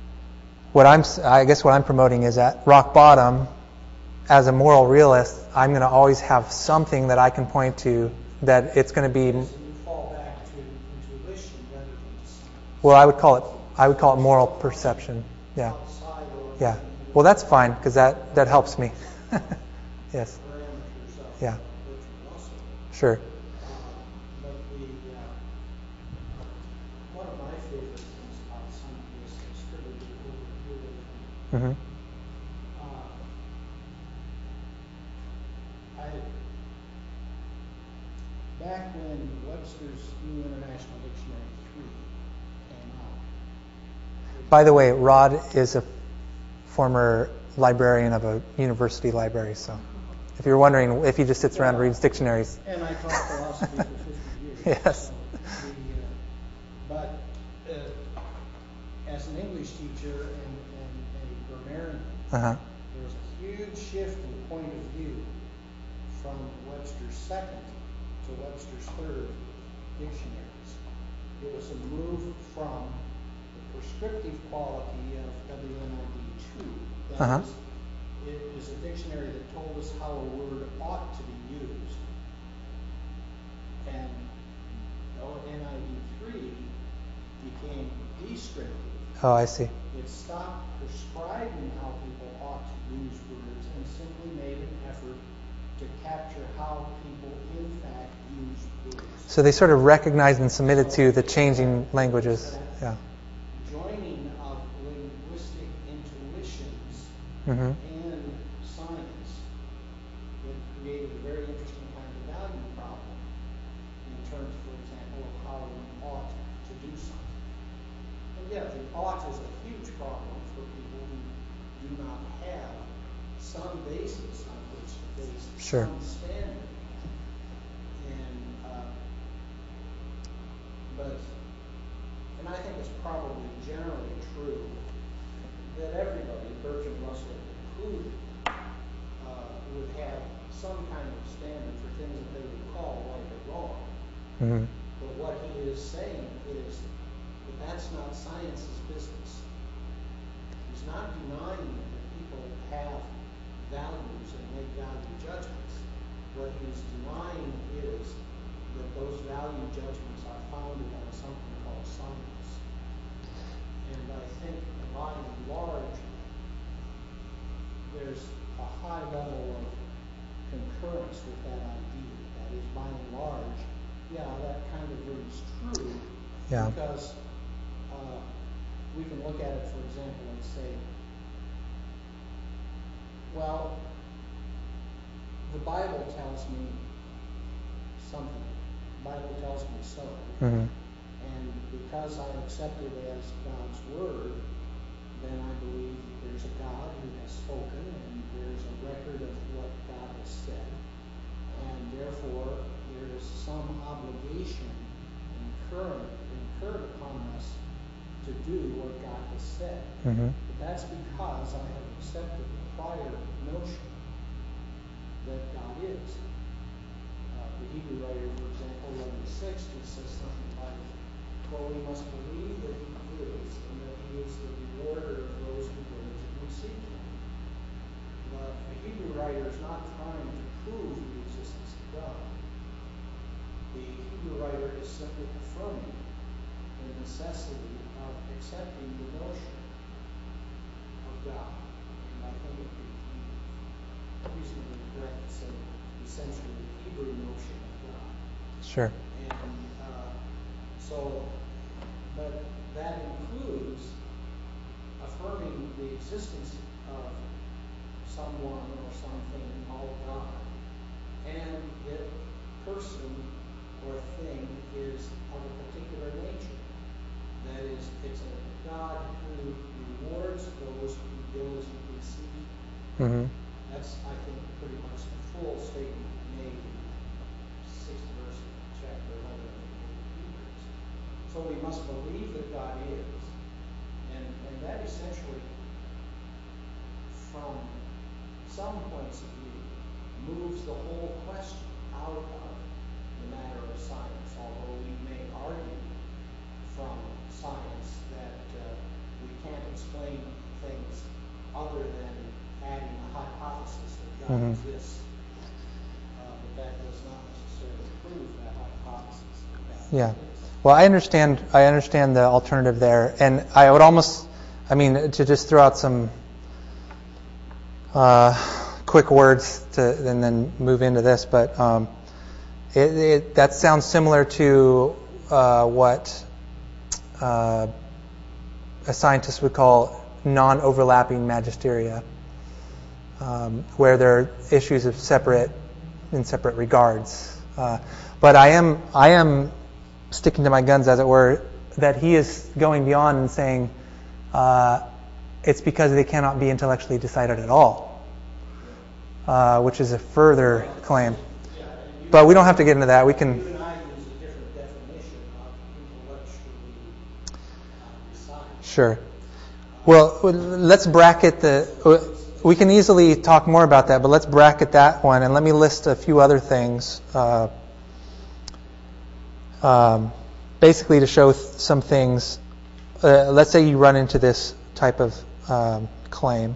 Speaker 1: I guess what I'm promoting is at rock bottom, as a moral realist, I'm going to always have something that I can point to that it's going to be.
Speaker 5: So you fall back to intuition rather than science.
Speaker 1: Well, I would call it moral perception. Yeah.
Speaker 5: Outside or
Speaker 1: Yeah. Well, that's fine because that helps me. Yes.
Speaker 5: parameters of
Speaker 1: Yeah.
Speaker 5: Bertrand Russell.
Speaker 1: Sure.
Speaker 5: But one of my favorite things about scientists is really the overview of
Speaker 1: Mm-hmm.
Speaker 5: back when Webster's New International Dictionary 3 came out.
Speaker 1: By the way, Rod is a former librarian of a university library, so if you're wondering if he just sits around and reads dictionaries.
Speaker 5: And I taught philosophy for 50 years.
Speaker 1: Yes.
Speaker 5: But as an English teacher and a grammarian,
Speaker 1: Uh-huh.
Speaker 5: there was a huge shift in point of view from Webster's second to Webster's third dictionaries. It was a move from the prescriptive quality of WNID 2.
Speaker 1: Uh-huh.
Speaker 5: That is, it is a dictionary that told us how a word ought to be used. And NID 3 became descriptive.
Speaker 1: Oh, I see.
Speaker 5: It stopped prescribing how people ought to use words and simply made an effort to capture how people in fact use words.
Speaker 1: So they sort of recognized and submitted to the changing languages. Yeah.
Speaker 5: Joining of linguistic intuitions
Speaker 1: Mm-hmm.
Speaker 5: and science, it created a very interesting kind of value problem in terms, for example, of how we ought to do something. And yeah, the ought is a huge problem for people who do not have some basis on which to base
Speaker 1: Sure.
Speaker 5: some standard. And I think it's probably generally true that everybody, Bertrand Russell included, would have some kind of standard for things that they would call right or wrong.
Speaker 1: Mm-hmm.
Speaker 5: But what he is saying is that that's not science's business. He's not denying that people have values and make value judgments. What he's denying is that those value judgments are founded on something called science. And I think by and large, there's a high level of concurrence with that idea. That is, by and large, yeah, that kind of rings true.
Speaker 1: Yeah.
Speaker 5: Because we can look at it, for example, and say, well, the Bible tells me something. The Bible tells me so.
Speaker 1: Mm-hmm.
Speaker 5: And because I accept it as God's word, then I believe there's a God who has spoken and there's a record of what God has said. And therefore, there is some obligation incurred upon us to do what God has said.
Speaker 1: Mm-hmm.
Speaker 5: But that's because I have accepted the prior notion that God is. The Hebrew writer, for example, Romans 6, just says something like, "For we must believe that he is, and that he is the rewarder of those who diligently seek him." The Hebrew writer is affirming the necessity of accepting the notion of God. And I think it would be reasonably correct to say essentially the Hebrew notion of God.
Speaker 1: Sure.
Speaker 5: And but that includes affirming the existence of someone or something called God, and that person or thing is of a particular nature. That is, it's a God who rewards those who diligently seek Him.
Speaker 1: Mm-hmm.
Speaker 5: That's, I think, pretty much the full statement made in the 6th verse of chapter 11 of Hebrews. So we must believe that God is, and that essentially, from some points of view, moves the whole question out of the matter of science, although we may argue from science that we can't explain things other than adding a hypothesis that God
Speaker 1: Mm-hmm.
Speaker 5: exists. But that does not necessarily prove that hypothesis.
Speaker 1: Yeah. Well, I understand the alternative there, and I would almost, to just throw out some quick words and then move into this, but that sounds similar to what a scientist would call non-overlapping magisteria, where there are issues of separate regards. But I am sticking to my guns, as it were, that he is going beyond and saying it's because they cannot be intellectually decided at all, which is a further claim. But we don't have to get into that. We can.
Speaker 5: You and I use a different definition of intellectually decided.
Speaker 1: Sure. Well, let's bracket we can easily talk more about that, but let's bracket that one, and let me list a few other things. Basically to show some things. Let's say you run into this type of claim.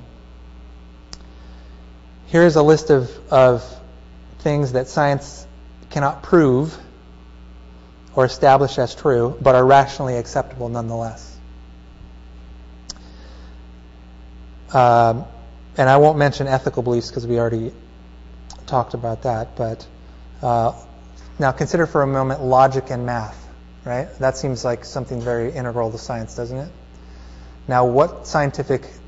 Speaker 1: Here's a list of things that science cannot prove or establish as true, but are rationally acceptable nonetheless. And I won't mention ethical beliefs because we already talked about that. But now consider for a moment logic and math, right? That seems like something very integral to science, doesn't it? Now, what science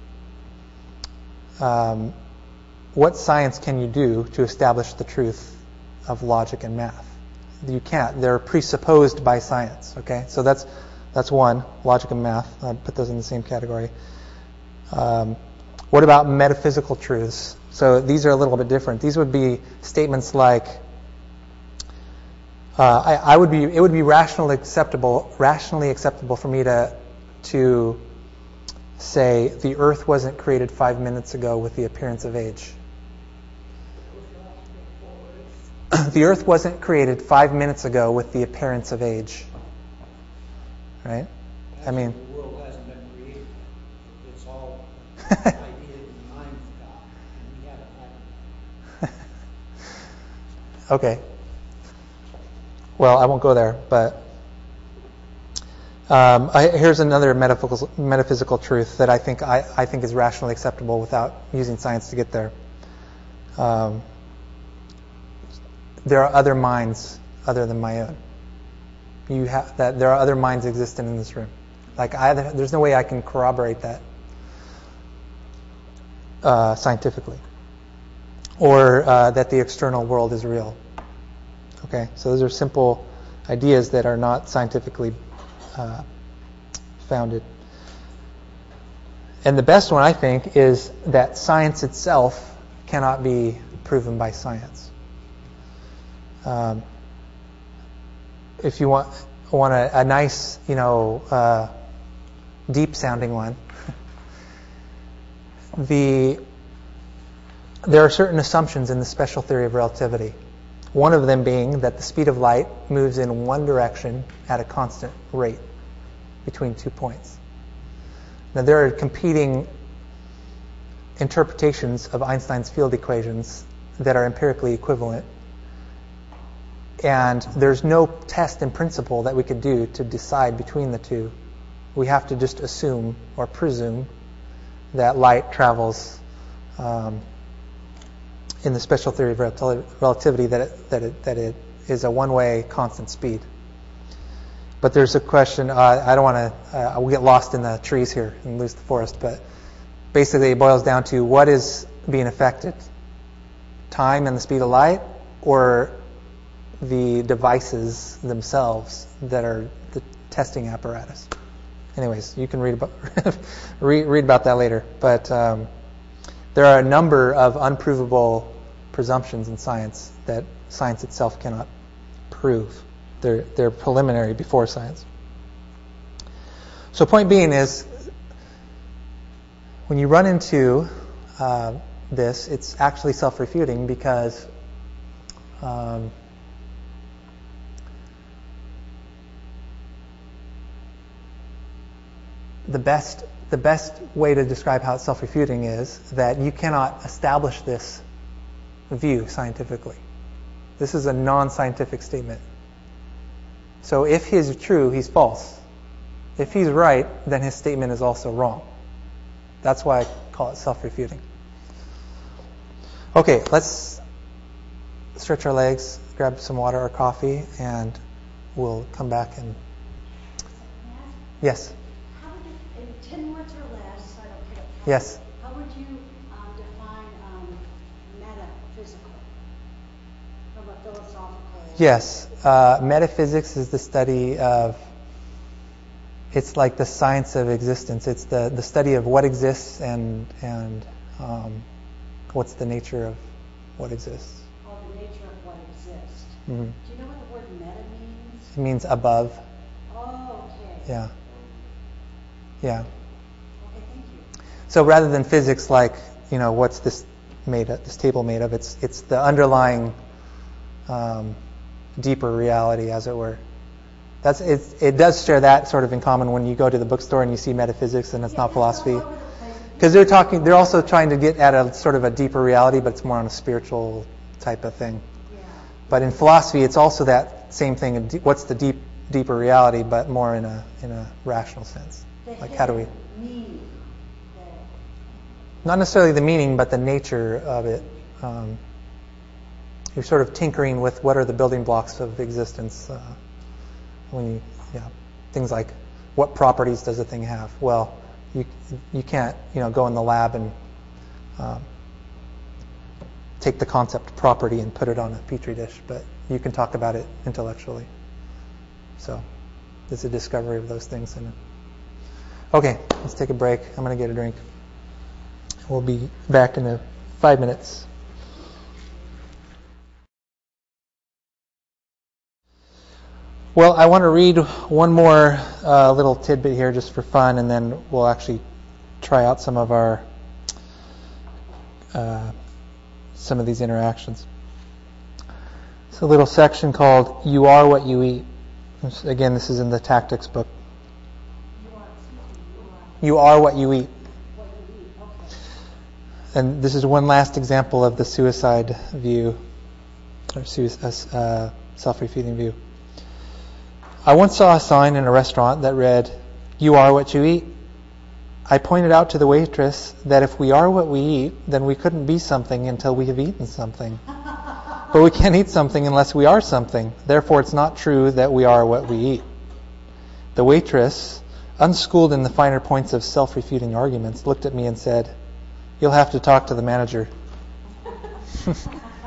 Speaker 1: can you do to establish the truth of logic and math? You can't. They're presupposed by science. Okay, so that's one, logic and math. I'd put those in the same category. What about metaphysical truths? So these are a little bit different. These would be statements like, it would be rationally acceptable for me to say the earth wasn't created 5 minutes ago with the appearance of age. The earth wasn't created 5 minutes ago with the appearance of age. Right?
Speaker 5: The world hasn't been created. It's all an idea in the mind of God, and we haven't had it.
Speaker 1: Okay. Well, I won't go there, but here's another metaphysical truth that I think is rationally acceptable without using science to get there. There are other minds other than my own. There are other minds existent in this room. There's no way I can corroborate that scientifically, or that the external world is real. Okay, so those are simple ideas that are not scientifically founded. And the best one, I think, is that science itself cannot be proven by science. If you want a nice, deep-sounding one, there are certain assumptions in the special theory of relativity. One of them being that the speed of light moves in one direction at a constant rate between 2 points. Now, there are competing interpretations of Einstein's field equations that are empirically equivalent. And there's no test in principle that we could do to decide between the two. We have to just assume or presume that light travels in the special theory of relativity, that it is a one-way constant speed. But there's a question, I don't want to, we'll get lost in the trees here and lose the forest, but basically it boils down to what is being affected? Time and the speed of light, or the devices themselves that are the testing apparatus? Anyways, you can read about read about that later. But there are a number of unprovable presumptions in science that science itself cannot prove. They're preliminary before science. So point being is, when you run into this, it's actually self-refuting because the best way to describe how it's self-refuting is that you cannot establish this view scientifically. This is a non-scientific statement. So if he's true, he's false. If he's right, then his statement is also wrong. That's why I call it self-refuting. Okay, let's stretch our legs, grab some water or coffee, and we'll come back and... Yes?
Speaker 2: How would you, in 10 words or less, so I don't get it.
Speaker 1: Yes?
Speaker 2: How would you define metaphysical from a philosophical...
Speaker 1: Yes. Metaphysics is the study of... It's like the science of existence. It's the study of what exists and what's the nature of what exists.
Speaker 2: Oh, the nature of what exists.
Speaker 1: Mm-hmm.
Speaker 2: Do you know what the word meta means?
Speaker 1: It means above.
Speaker 2: Oh, okay.
Speaker 1: Yeah. Yeah.
Speaker 2: Okay, thank you.
Speaker 1: So rather than physics, like, what's this made of, this table made of? It's the underlying deeper reality, as it were. It does share that sort of in common when you go to the bookstore and you see metaphysics and it's not philosophy. Because they're also trying to get at a sort of a deeper reality, but it's more on a spiritual type of thing.
Speaker 2: Yeah.
Speaker 1: But in philosophy, it's also that same thing. What's the deeper reality, but more in a rational sense. Like how do we?
Speaker 2: Meaning.
Speaker 1: Not necessarily the meaning, but the nature of it. You're sort of tinkering with what are the building blocks of existence. Things like what properties does a thing have? Well, you can't go in the lab and take the concept property and put it on a petri dish, but you can talk about it intellectually. So it's a discovery of those things. Okay, let's take a break. I'm going to get a drink. We'll be back in 5 minutes. Well, I want to read one more little tidbit here just for fun, and then we'll actually try out some of our some of these interactions. It's a little section called "You Are What You Eat." Again, this is in the Tactics book. You are what you eat. And this is one last example of the suicide view, or self-refuting view. I once saw a sign in a restaurant that read, "You are what you eat." I pointed out to the waitress that if we are what we eat, then we couldn't be something until we have eaten something. But we can't eat something unless we are something. Therefore, it's not true that we are what we eat. The waitress, unschooled in the finer points of self-refuting arguments, looked at me and said, "You'll have to talk to the manager." It's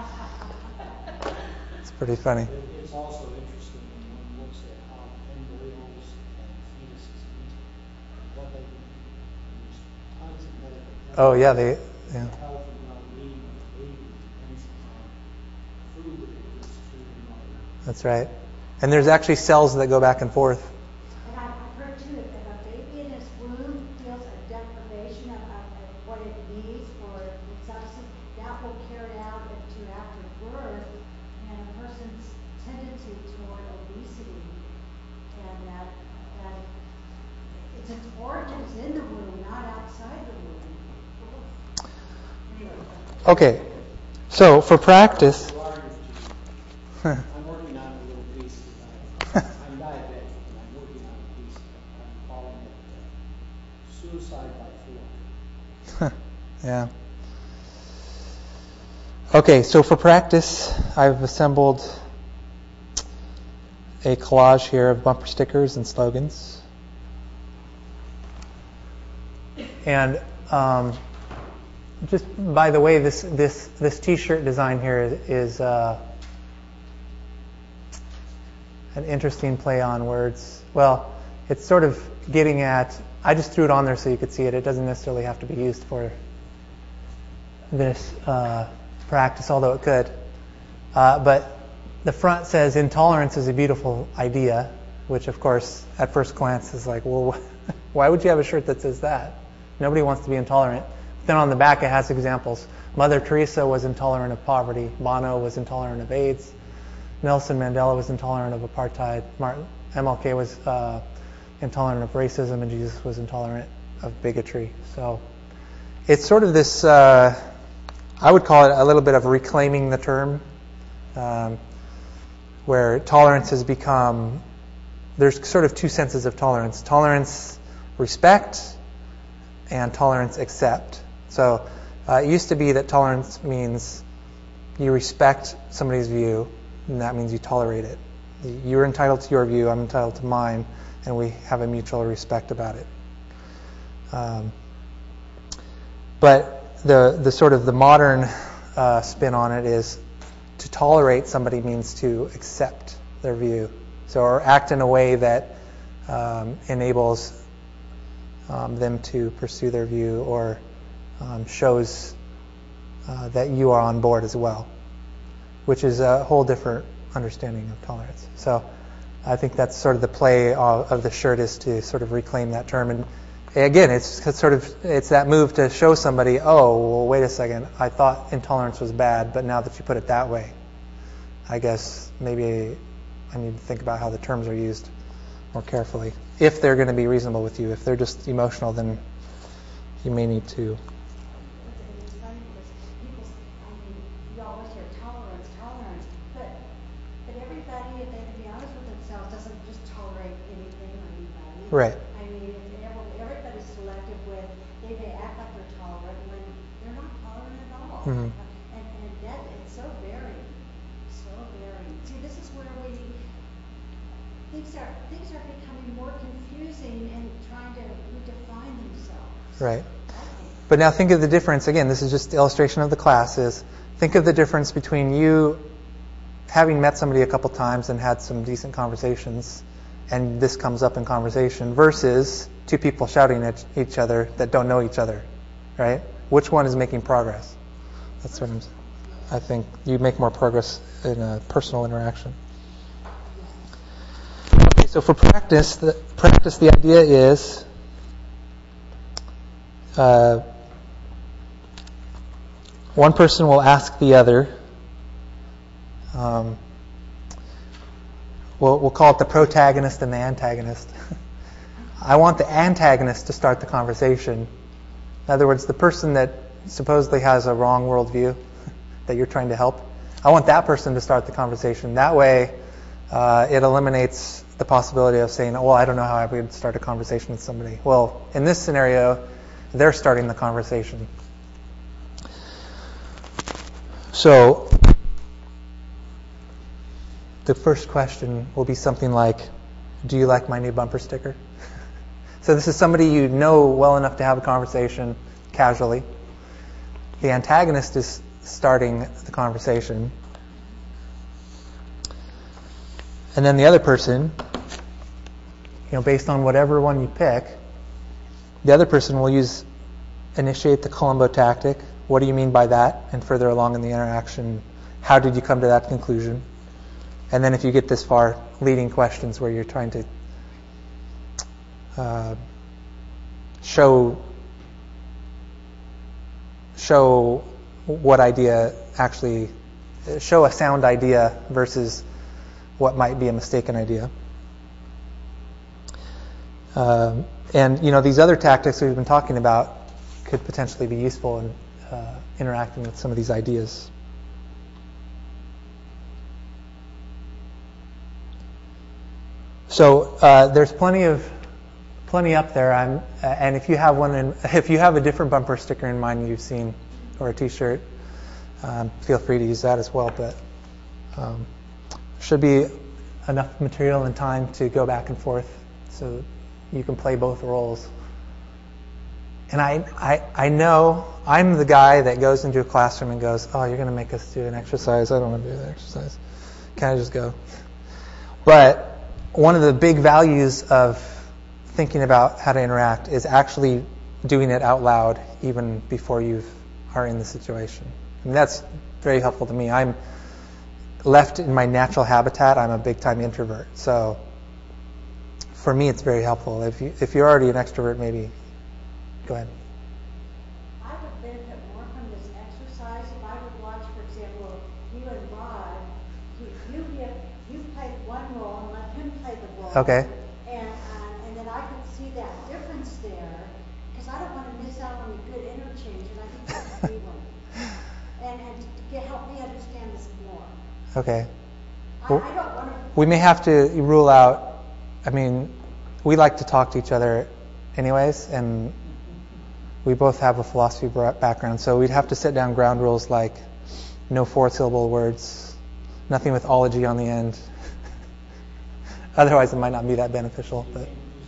Speaker 1: pretty funny.
Speaker 5: It's also interesting when one looks at how embryos and fetuses eat and what they eat. There's tons of medical
Speaker 1: Oh, yeah,
Speaker 5: health and well-being of the baby depends on food that it gets to the mother.
Speaker 1: That's right. And there's actually cells that go back and forth.
Speaker 2: And I've heard too that if a baby in his womb feels a deprivation of what it needs for its substance, that will carry out into after birth and a person's tendency toward obesity. And that its origins in the womb, not outside the womb. Anyway.
Speaker 1: Okay. So for practice,
Speaker 5: I'm working on Suicide by fork.
Speaker 1: Yeah. Okay, so for practice, I've assembled a collage here of bumper stickers and slogans. And just by the way, this T-shirt design here is an interesting play on words. Well, it's sort of getting at. I just threw it on there so you could see it. It doesn't necessarily have to be used for this practice, although it could. But the front says intolerance is a beautiful idea, which of course at first glance is like, well, why would you have a shirt that says that? Nobody wants to be intolerant. Then on the back it has examples. Mother Teresa was intolerant of poverty. Bono was intolerant of AIDS. Nelson Mandela was intolerant of apartheid. MLK was intolerant of racism, and Jesus was intolerant of bigotry. So it's sort of this, I would call it a little bit of reclaiming the term, where tolerance has become, there's sort of two senses of tolerance. Tolerance respect and tolerance accept. So it used to be that tolerance means you respect somebody's view, and that means you tolerate it. You're entitled to your view, I'm entitled to mine, and we have a mutual respect about it. But the sort of the modern spin on it is to tolerate somebody means to accept their view. So, or act in a way that enables them to pursue their view, or shows that you are on board as well, which is a whole different understanding of tolerance. So I think that's sort of the play of the shirt, is to sort of reclaim that term. And again, it's that move to show somebody, oh, well, wait a second, I thought intolerance was bad, but now that you put it that way, I guess maybe I need to think about how the terms are used more carefully. If they're going to be reasonable with you. If they're just emotional, then you may need to.
Speaker 2: It's funny because people, you always hear tolerance, but everybody, if they can be honest with themselves, doesn't just tolerate anything or anybody.
Speaker 1: Right.
Speaker 2: I mean, everybody's selective with, they may act like they're tolerant when they're not tolerant at all.
Speaker 1: Mm-hmm.
Speaker 2: And that, it's so varying. See, this is where things are becoming more confusing and trying to redefine themselves.
Speaker 1: Right. But now think of the difference. Again, this is just the illustration of the class. Is think of the difference between you having met somebody a couple times and had some decent conversations, and this comes up in conversation, versus two people shouting at each other that don't know each other, right? Which one is making progress? That's what I think you make more progress in a personal interaction. Okay, so for practice, the idea is one person will ask the other. We'll call it the protagonist and the antagonist. I want the antagonist to start the conversation. In other words, the person that supposedly has a wrong worldview that you're trying to help, I want that person to start the conversation. That way, it eliminates the possibility of saying, oh, I don't know how I would start a conversation with somebody. Well, in this scenario, they're starting the conversation. So the first question will be something like, do you like my new bumper sticker? So this is somebody you know well enough to have a conversation casually. The antagonist is starting the conversation. And then the other person, based on whatever one you pick, the other person will initiate the Columbo tactic. What do you mean by that? And further along in the interaction, how did you come to that conclusion? And then if you get this far, leading questions where you're trying to show what idea actually, show a sound idea versus what might be a mistaken idea. And these other tactics we've been talking about could potentially be useful in interacting with some of these ideas. So there's plenty of plenty up there. And if you have if you have a different bumper sticker in mind you've seen, or a T-shirt, feel free to use that as well. But should be enough material and time to go back and forth, so you can play both roles. And I know I'm the guy that goes into a classroom and goes, "Oh, you're going to make us do an exercise. I don't want to do the exercise. Can I just go?" But one of the big values of thinking about how to interact is actually doing it out loud, even before you are in the situation. And that's very helpful to me. I'm left in my natural habitat. I'm a big-time introvert, so for me, it's very helpful. If you're already an extrovert, maybe go ahead.
Speaker 2: I would benefit more from this exercise if I would watch, for example, you and Rod. You play one role and let him play the role.
Speaker 1: Okay.
Speaker 2: And then I could see that difference there, because I don't want to miss out on a good interchange, and I think that's a big one. And to help me understand this more.
Speaker 1: Okay.
Speaker 2: I don't want to.
Speaker 1: We may have to rule out. I mean, we like to talk to each other, anyways, and we both have a philosophy background, so we'd have to set down ground rules like no 4-syllable words, nothing with ology on the end. Otherwise, it might not be that beneficial. But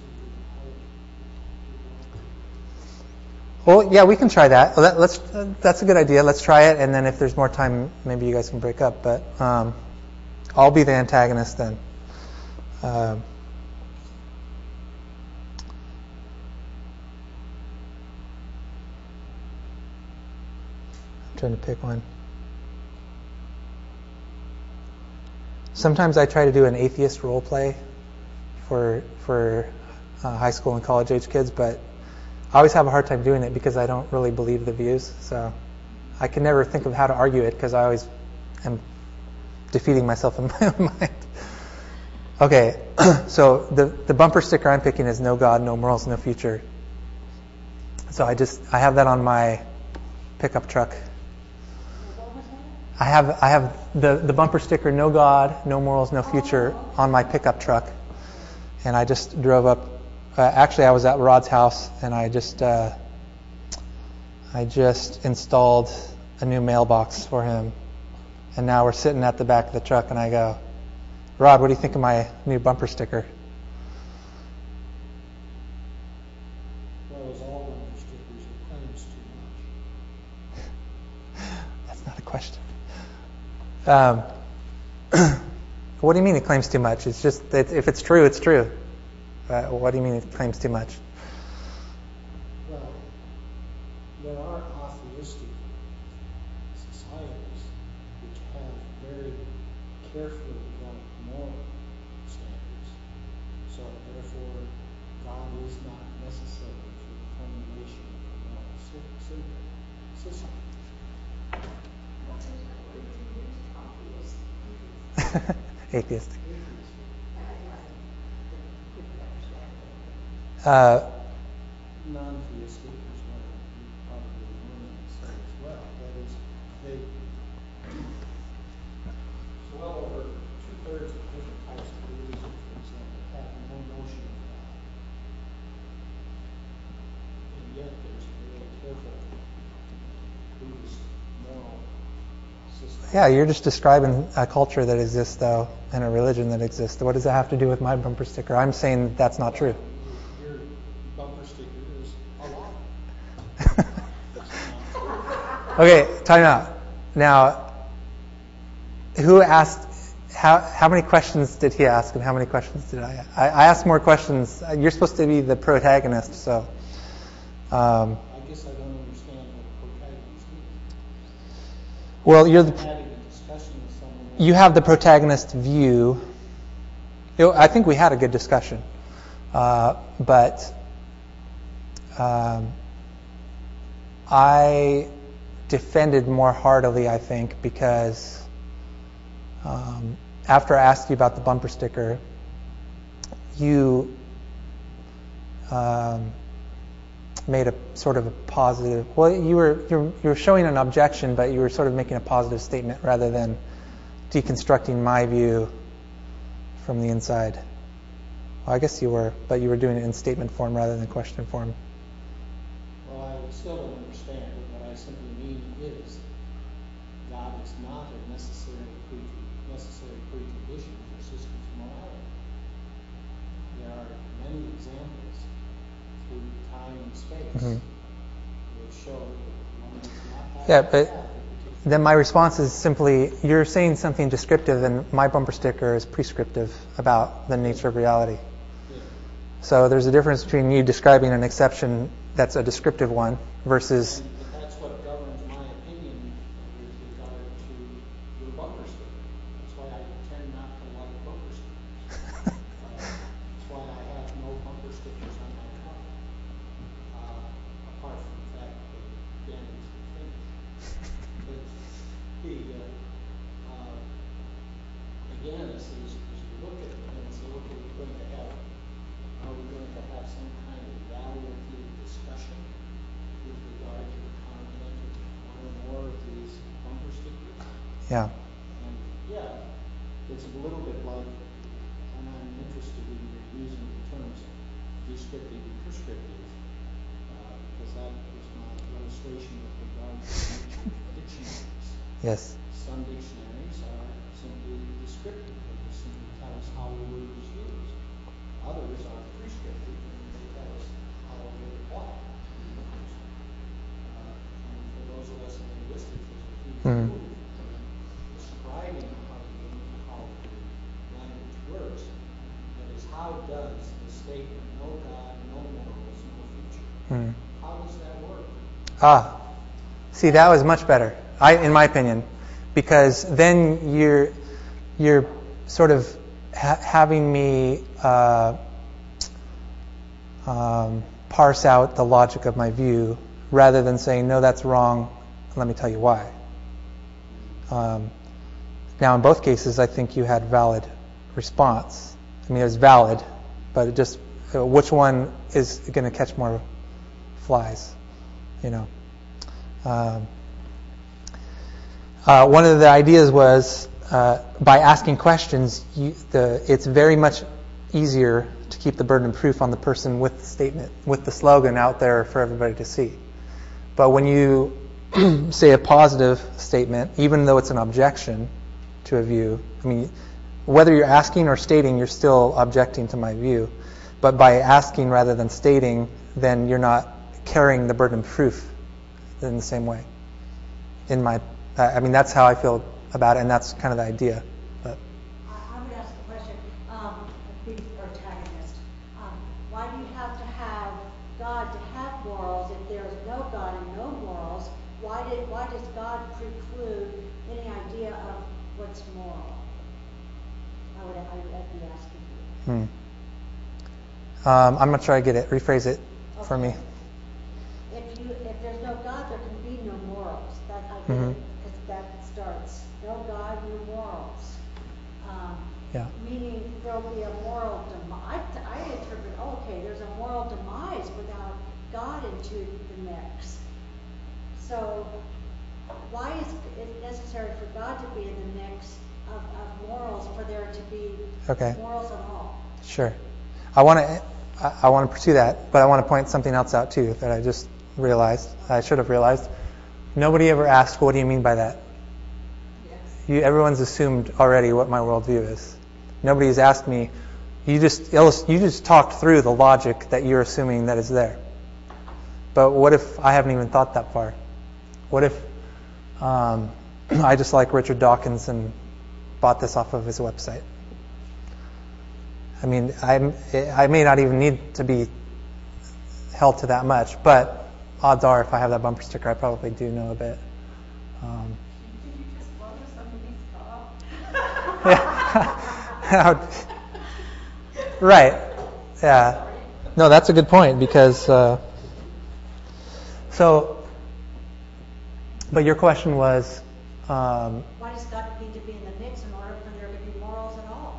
Speaker 1: well, yeah, we can try that. That's a good idea. Let's try it, and then if there's more time, maybe you guys can break up. But I'll be the antagonist then. Trying to pick one. Sometimes I try to do an atheist role play for high school and college age kids, but I always have a hard time doing it because I don't really believe the views. So I can never think of how to argue it because I always am defeating myself in my own mind. Okay, so the bumper sticker I'm picking is no God, no morals, no future. So I have that on my pickup truck. I have the bumper sticker, no God, no morals, no future, on my pickup truck. And I just drove up. Actually, I was at Rod's house, and I just installed a new mailbox for him. And now we're sitting at the back of the truck, and I go, "Rod, what do you think of my new bumper sticker?"
Speaker 5: Well, as all bumper stickers, it claims too much.
Speaker 1: That's not a question. What do you mean it claims too much? It's just that if it's true, it's true. What do you mean it claims too much?
Speaker 5: Well, there are atheistic societies which have very carefully developed moral standards. So therefore, God is not necessary for the formulation of a moral system.
Speaker 1: Atheist.
Speaker 5: Non-theistic is what you probably want to say as well. That is, well over 2/3 of different types of religion, for example, have no notion of God. And yet there's a very careful Buddhist moral system.
Speaker 1: Yeah, you're just describing a culture that exists, though, and a religion that exists. What does that have to do with my bumper sticker? I'm saying that's not true.
Speaker 5: Your bumper sticker is a lie.
Speaker 1: Okay, time out. Now, who asked? How many questions did he ask, and how many questions did I? I asked more questions. You're supposed to be the protagonist, so.
Speaker 5: I guess I don't understand what protagonist means.
Speaker 1: Well, you're
Speaker 5: Having a discussion with someone else.
Speaker 1: you have the protagonist view. I think we had a good discussion, but I defended more heartily, I think, because after I asked you about the bumper sticker, you made a sort of a positive. Well, you were showing an objection, but you were sort of making a positive statement rather than deconstructing my view from the inside. Well, I guess you were, but you were doing it in statement form rather than question form.
Speaker 5: Well, I still don't understand it. What I simply mean is God is not a necessary precondition for systems of morality. There are many examples through time and space which show that one does not have
Speaker 1: Yeah,
Speaker 5: to
Speaker 1: but
Speaker 5: have a particular.
Speaker 1: then my response is simply, you're saying something descriptive, and my bumper sticker is prescriptive about the nature of reality.
Speaker 5: Yeah.
Speaker 1: So there's a difference between you describing an exception that's a descriptive one versus...
Speaker 5: But that's what governs my opinion with regard to your bumper sticker. That's why I tend not to like bumper stickers. That's why I have no bumper stickers on my car. Apart from the fact that they damage the finish. But again, as you look at it and say, okay, are we going to have some kind of evaluative discussion with regard to the content of one or more of these bumper stickers?
Speaker 1: Yeah.
Speaker 5: And yeah, it's a little bit like, and I'm interested in using the terms descriptive and prescriptive, because that is my illustration with regard to the nature of dictionaries.
Speaker 1: Yes.
Speaker 5: Some dictionaries are simply descriptive, they just simply tell us how a word is used. Others are prescriptive, and they tell us how a word applies. And for those of us in linguistics, there's a huge move describing how the language works. That is, how does the statement, no God, no morals, no future, how does that work?
Speaker 1: See, that was much better, in my opinion, because then you're sort of having me parse out the logic of my view rather than saying, no, that's wrong, let me tell you why. Now, in both cases, I think you had valid response. I mean, it was valid, but it just, which one is going to catch more flies, you know? One of the ideas was by asking questions, it's very much easier to keep the burden of proof on the person with the statement, with the slogan out there for everybody to see. But when you say a positive statement, even though it's an objection to a view, I mean, whether you're asking or stating, you're still objecting to my view. But by asking rather than stating, then you're not carrying the burden of proof in the same way. I mean, that's how I feel about it, and that's kind of the idea. But
Speaker 2: I would ask a question, be protagonist. Why do you have to have God to have morals if there's no God and no morals? Why does God preclude any idea of what's moral? I would be asking you.
Speaker 1: I'm not sure I get it. Rephrase it for me.
Speaker 2: If there's no God, there can be no morals. That I get it, because that starts no God, no morals. Meaning there'll be a moral demise. I interpret, okay, there's a moral demise without God into the mix. So why is it necessary for God to be in the mix of morals for there to be morals at all?
Speaker 1: Sure. I want to pursue that, but I want to point something else out too that I just realized. I should have realized. Nobody ever asked, what do you mean by that? Yes. Everyone's assumed already what my worldview is. Nobody's asked me. You just talked through the logic that you're assuming that is there. But what if I haven't even thought that far? What if I just like Richard Dawkins and bought this off of his website? I mean, I may not even need to be held to that much, but odds are if I have that bumper sticker, I probably do know a bit.
Speaker 3: Did you just blow somebody's car?
Speaker 1: Yeah. Right. Yeah. No, that's a good point because but your question was
Speaker 2: why does God need to be in the mix in order for there to be morals at all?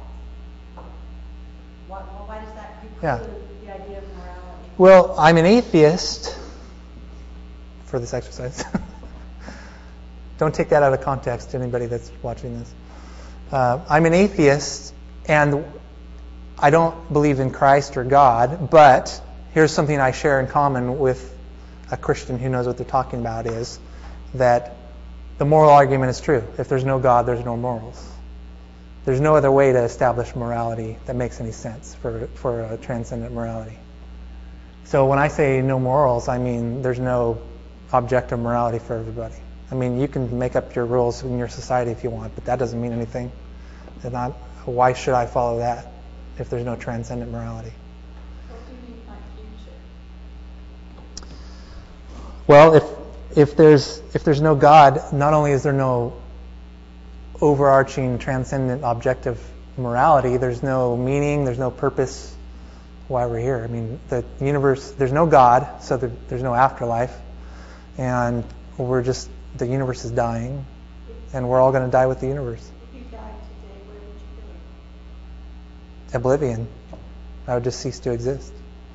Speaker 2: Why does that preclude the idea of morality?
Speaker 1: Well, I'm an atheist for this exercise. Don't take that out of context, anybody that's watching this. I'm an atheist, and I don't believe in Christ or God, but here's something I share in common with a Christian who knows what they're talking about, is that the moral argument is true. If there's no God, there's no morals. There's no other way to establish morality that makes any sense for a transcendent morality. So when I say no morals, I mean there's no objective morality for everybody. I mean, you can make up your rules in your society if you want, but that doesn't mean anything. Why should I follow that if there's no transcendent morality?
Speaker 3: What do you mean by future?
Speaker 1: Well, if there's no God, not only is there no overarching transcendent objective morality, there's no meaning, there's no purpose why we're here. I mean, the universe, there's no God, so there's no afterlife, and the universe is dying, and we're all going to die with the universe.
Speaker 3: If you died today, where would you go?
Speaker 1: Oblivion. I would just cease to exist.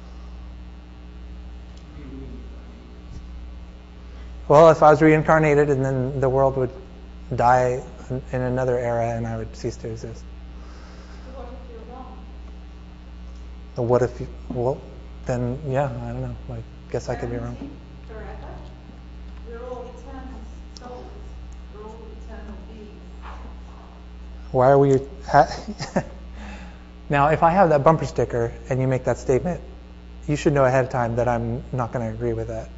Speaker 1: Well, if I was reincarnated, and then the world would die in another era, and I would cease to exist.
Speaker 3: So what if you're wrong?
Speaker 1: What if then, yeah, I don't know. I guess I could be wrong.
Speaker 3: Forever? We're all eternal souls. We're all eternal beings.
Speaker 1: Why are we... Now, if I have that bumper sticker and you make that statement, you should know ahead of time that I'm not going to agree with that.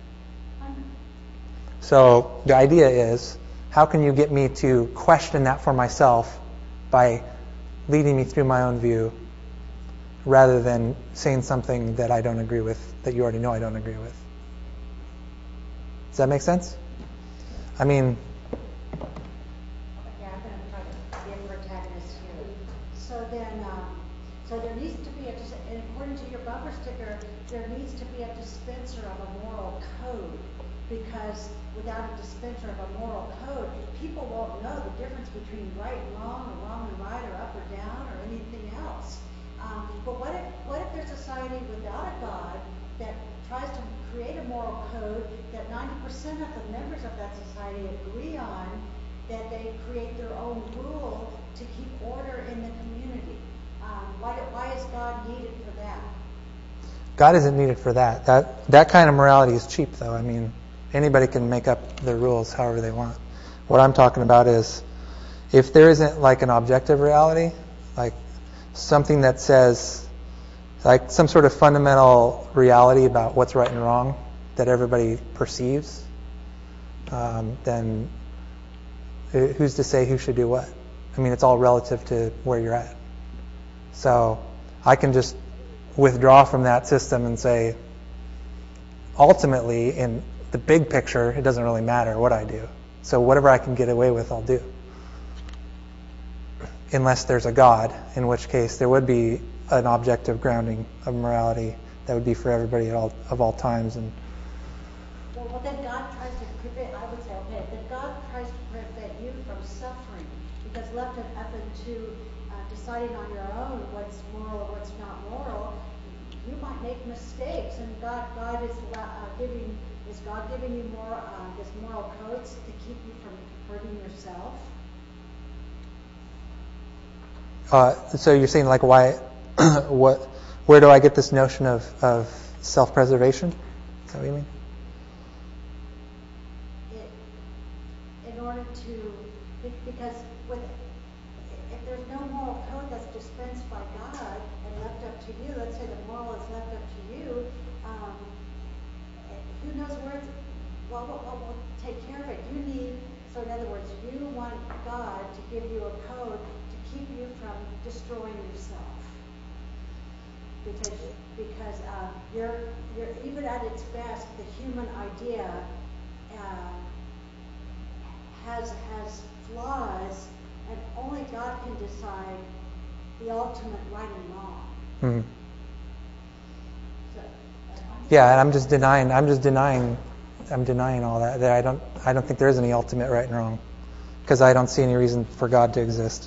Speaker 1: So the idea is, how can you get me to question that for myself by leading me through my own view rather than saying something that I don't agree with, that you already know I don't agree with? Does that make sense? I mean...
Speaker 2: Yeah, I'm going to try to be a protagonist here. So then, so there needs to be, according to your bumper sticker, there needs to be a dispenser of a moral code, because without a dispenser of a moral code, people won't know the difference between right and wrong, or wrong and right, or up or down, or anything else. But what if there's a society without a God that tries to create a moral code that 90% of the members of that society agree on, that they create their own rule to keep order in the community? Why is God needed for that?
Speaker 1: God isn't needed for that. That kind of morality is cheap, though. I mean, anybody can make up their rules however they want. What I'm talking about is, if there isn't like an objective reality, like something that says, like some sort of fundamental reality about what's right and wrong that everybody perceives, then who's to say who should do what? I mean, it's all relative to where you're at. So I can just withdraw from that system and say, ultimately, in the big picture, it doesn't really matter what I do. So whatever I can get away with, I'll do. Unless there's a God, in which case there would be an objective grounding of morality that would be for everybody of all times. And
Speaker 2: Well, then God tries to prevent, I would say, okay, then God tries to prevent you from suffering, because left up into deciding on your own what's moral or what's not moral, you might make mistakes, and God is God giving you more this moral codes to keep you from hurting yourself?
Speaker 1: So you're saying, like, why? Where do I get this notion of self-preservation? Is that what you mean?
Speaker 2: In order to, because if there's no moral code that's dispensed by God and left up to you, let's say the moral is left up to you, who knows where it's, what will take care of it? You need, so in other words, you want God to give you a code to keep you from destroying yourself. Because you're even at its best, the human idea has flaws, and only God can decide the ultimate right and wrong.
Speaker 1: Mm-hmm.
Speaker 2: So,
Speaker 1: Yeah, and I'm denying all that. I don't think there is any ultimate right and wrong, because I don't see any reason for God to exist.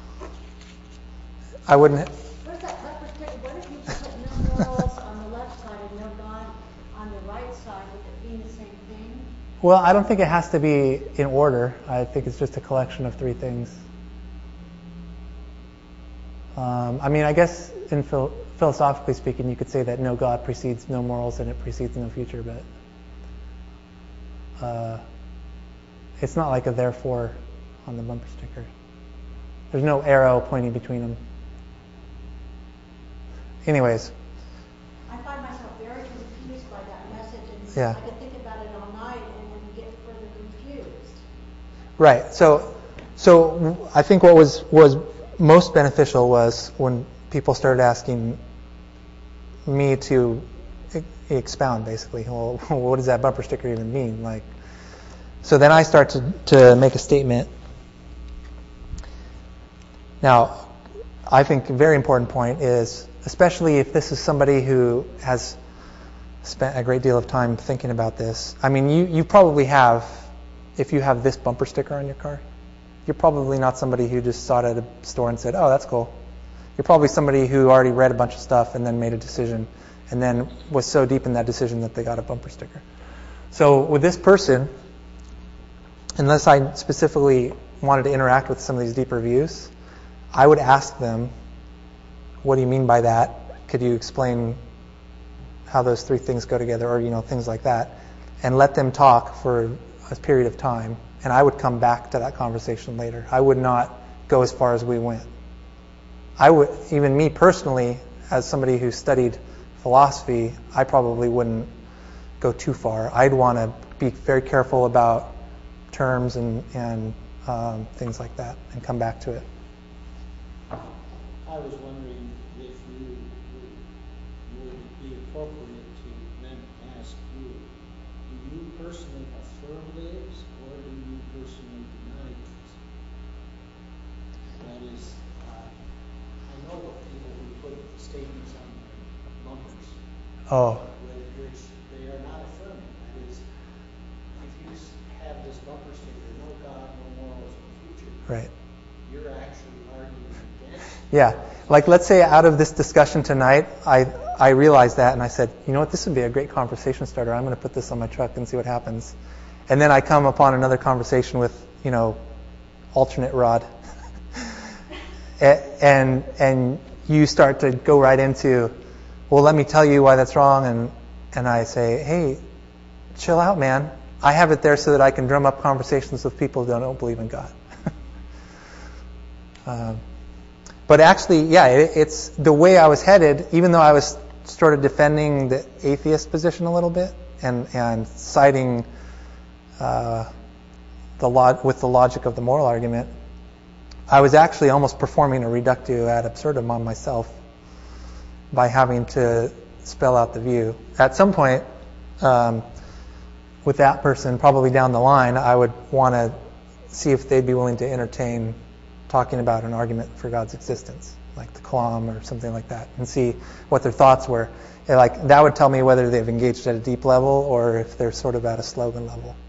Speaker 1: I wouldn't.
Speaker 2: What is that bumper sticker? What if you put no morals on the left side and no God on the right side? Would it mean the same thing?
Speaker 1: Well, I don't think it has to be in order. I think it's just a collection of three things. I guess philosophically speaking, you could say that no God precedes no morals and it precedes no future, but it's not like a therefore on the bumper sticker. There's no arrow pointing between them. Anyways.
Speaker 2: I find myself very confused by that message, and
Speaker 1: Yeah.
Speaker 2: I could think about it all night and then get further confused.
Speaker 1: Right. So I think what was most beneficial was when people started asking me to expound, basically. Well, what does that bumper sticker even mean? So then I start to make a statement. Now, I think a very important point is, especially if this is somebody who has spent a great deal of time thinking about this. You probably have, if you have this bumper sticker on your car, you're probably not somebody who just saw it at a store and said, oh, that's cool. You're probably somebody who already read a bunch of stuff and then made a decision and then was so deep in that decision that they got a bumper sticker. So with this person, unless I specifically wanted to interact with some of these deeper views, I would ask them, what do you mean by that? Could you explain how those three things go together, or things like that, and let them talk for a period of time, and I would come back to that conversation later. I would not go as far as we went. Even me personally, as somebody who studied philosophy, I probably wouldn't go too far. I'd want to be very careful about terms and things like that, and come back to it.
Speaker 5: I was wondering if you would it be appropriate to then ask you, do you personally affirm this, or do you personally deny this? That is, I know of people who put statements on their bumpers,
Speaker 1: Oh,
Speaker 5: which they are not affirming. That is, if you have this bumper sticker, no God, no morals, no future,
Speaker 1: right.
Speaker 5: you're actually arguing against.
Speaker 1: Yeah. Let's say out of this discussion tonight, I realized that and I said, you know what, this would be a great conversation starter. I'm going to put this on my truck and see what happens. And then I come upon another conversation with, alternate rod. and you start to go right into, well, let me tell you why that's wrong. And I say, hey, chill out, man. I have it there so that I can drum up conversations with people who don't believe in God. But actually, yeah, it's the way I was headed, even though I was sort of defending the atheist position a little bit and citing with the logic of the moral argument, I was actually almost performing a reductio ad absurdum on myself by having to spell out the view. At some point, with that person, probably down the line, I would want to see if they'd be willing to entertain talking about an argument for God's existence, like the Kalam or something like that, and see what their thoughts were. That would tell me whether they've engaged at a deep level or if they're sort of at a slogan level.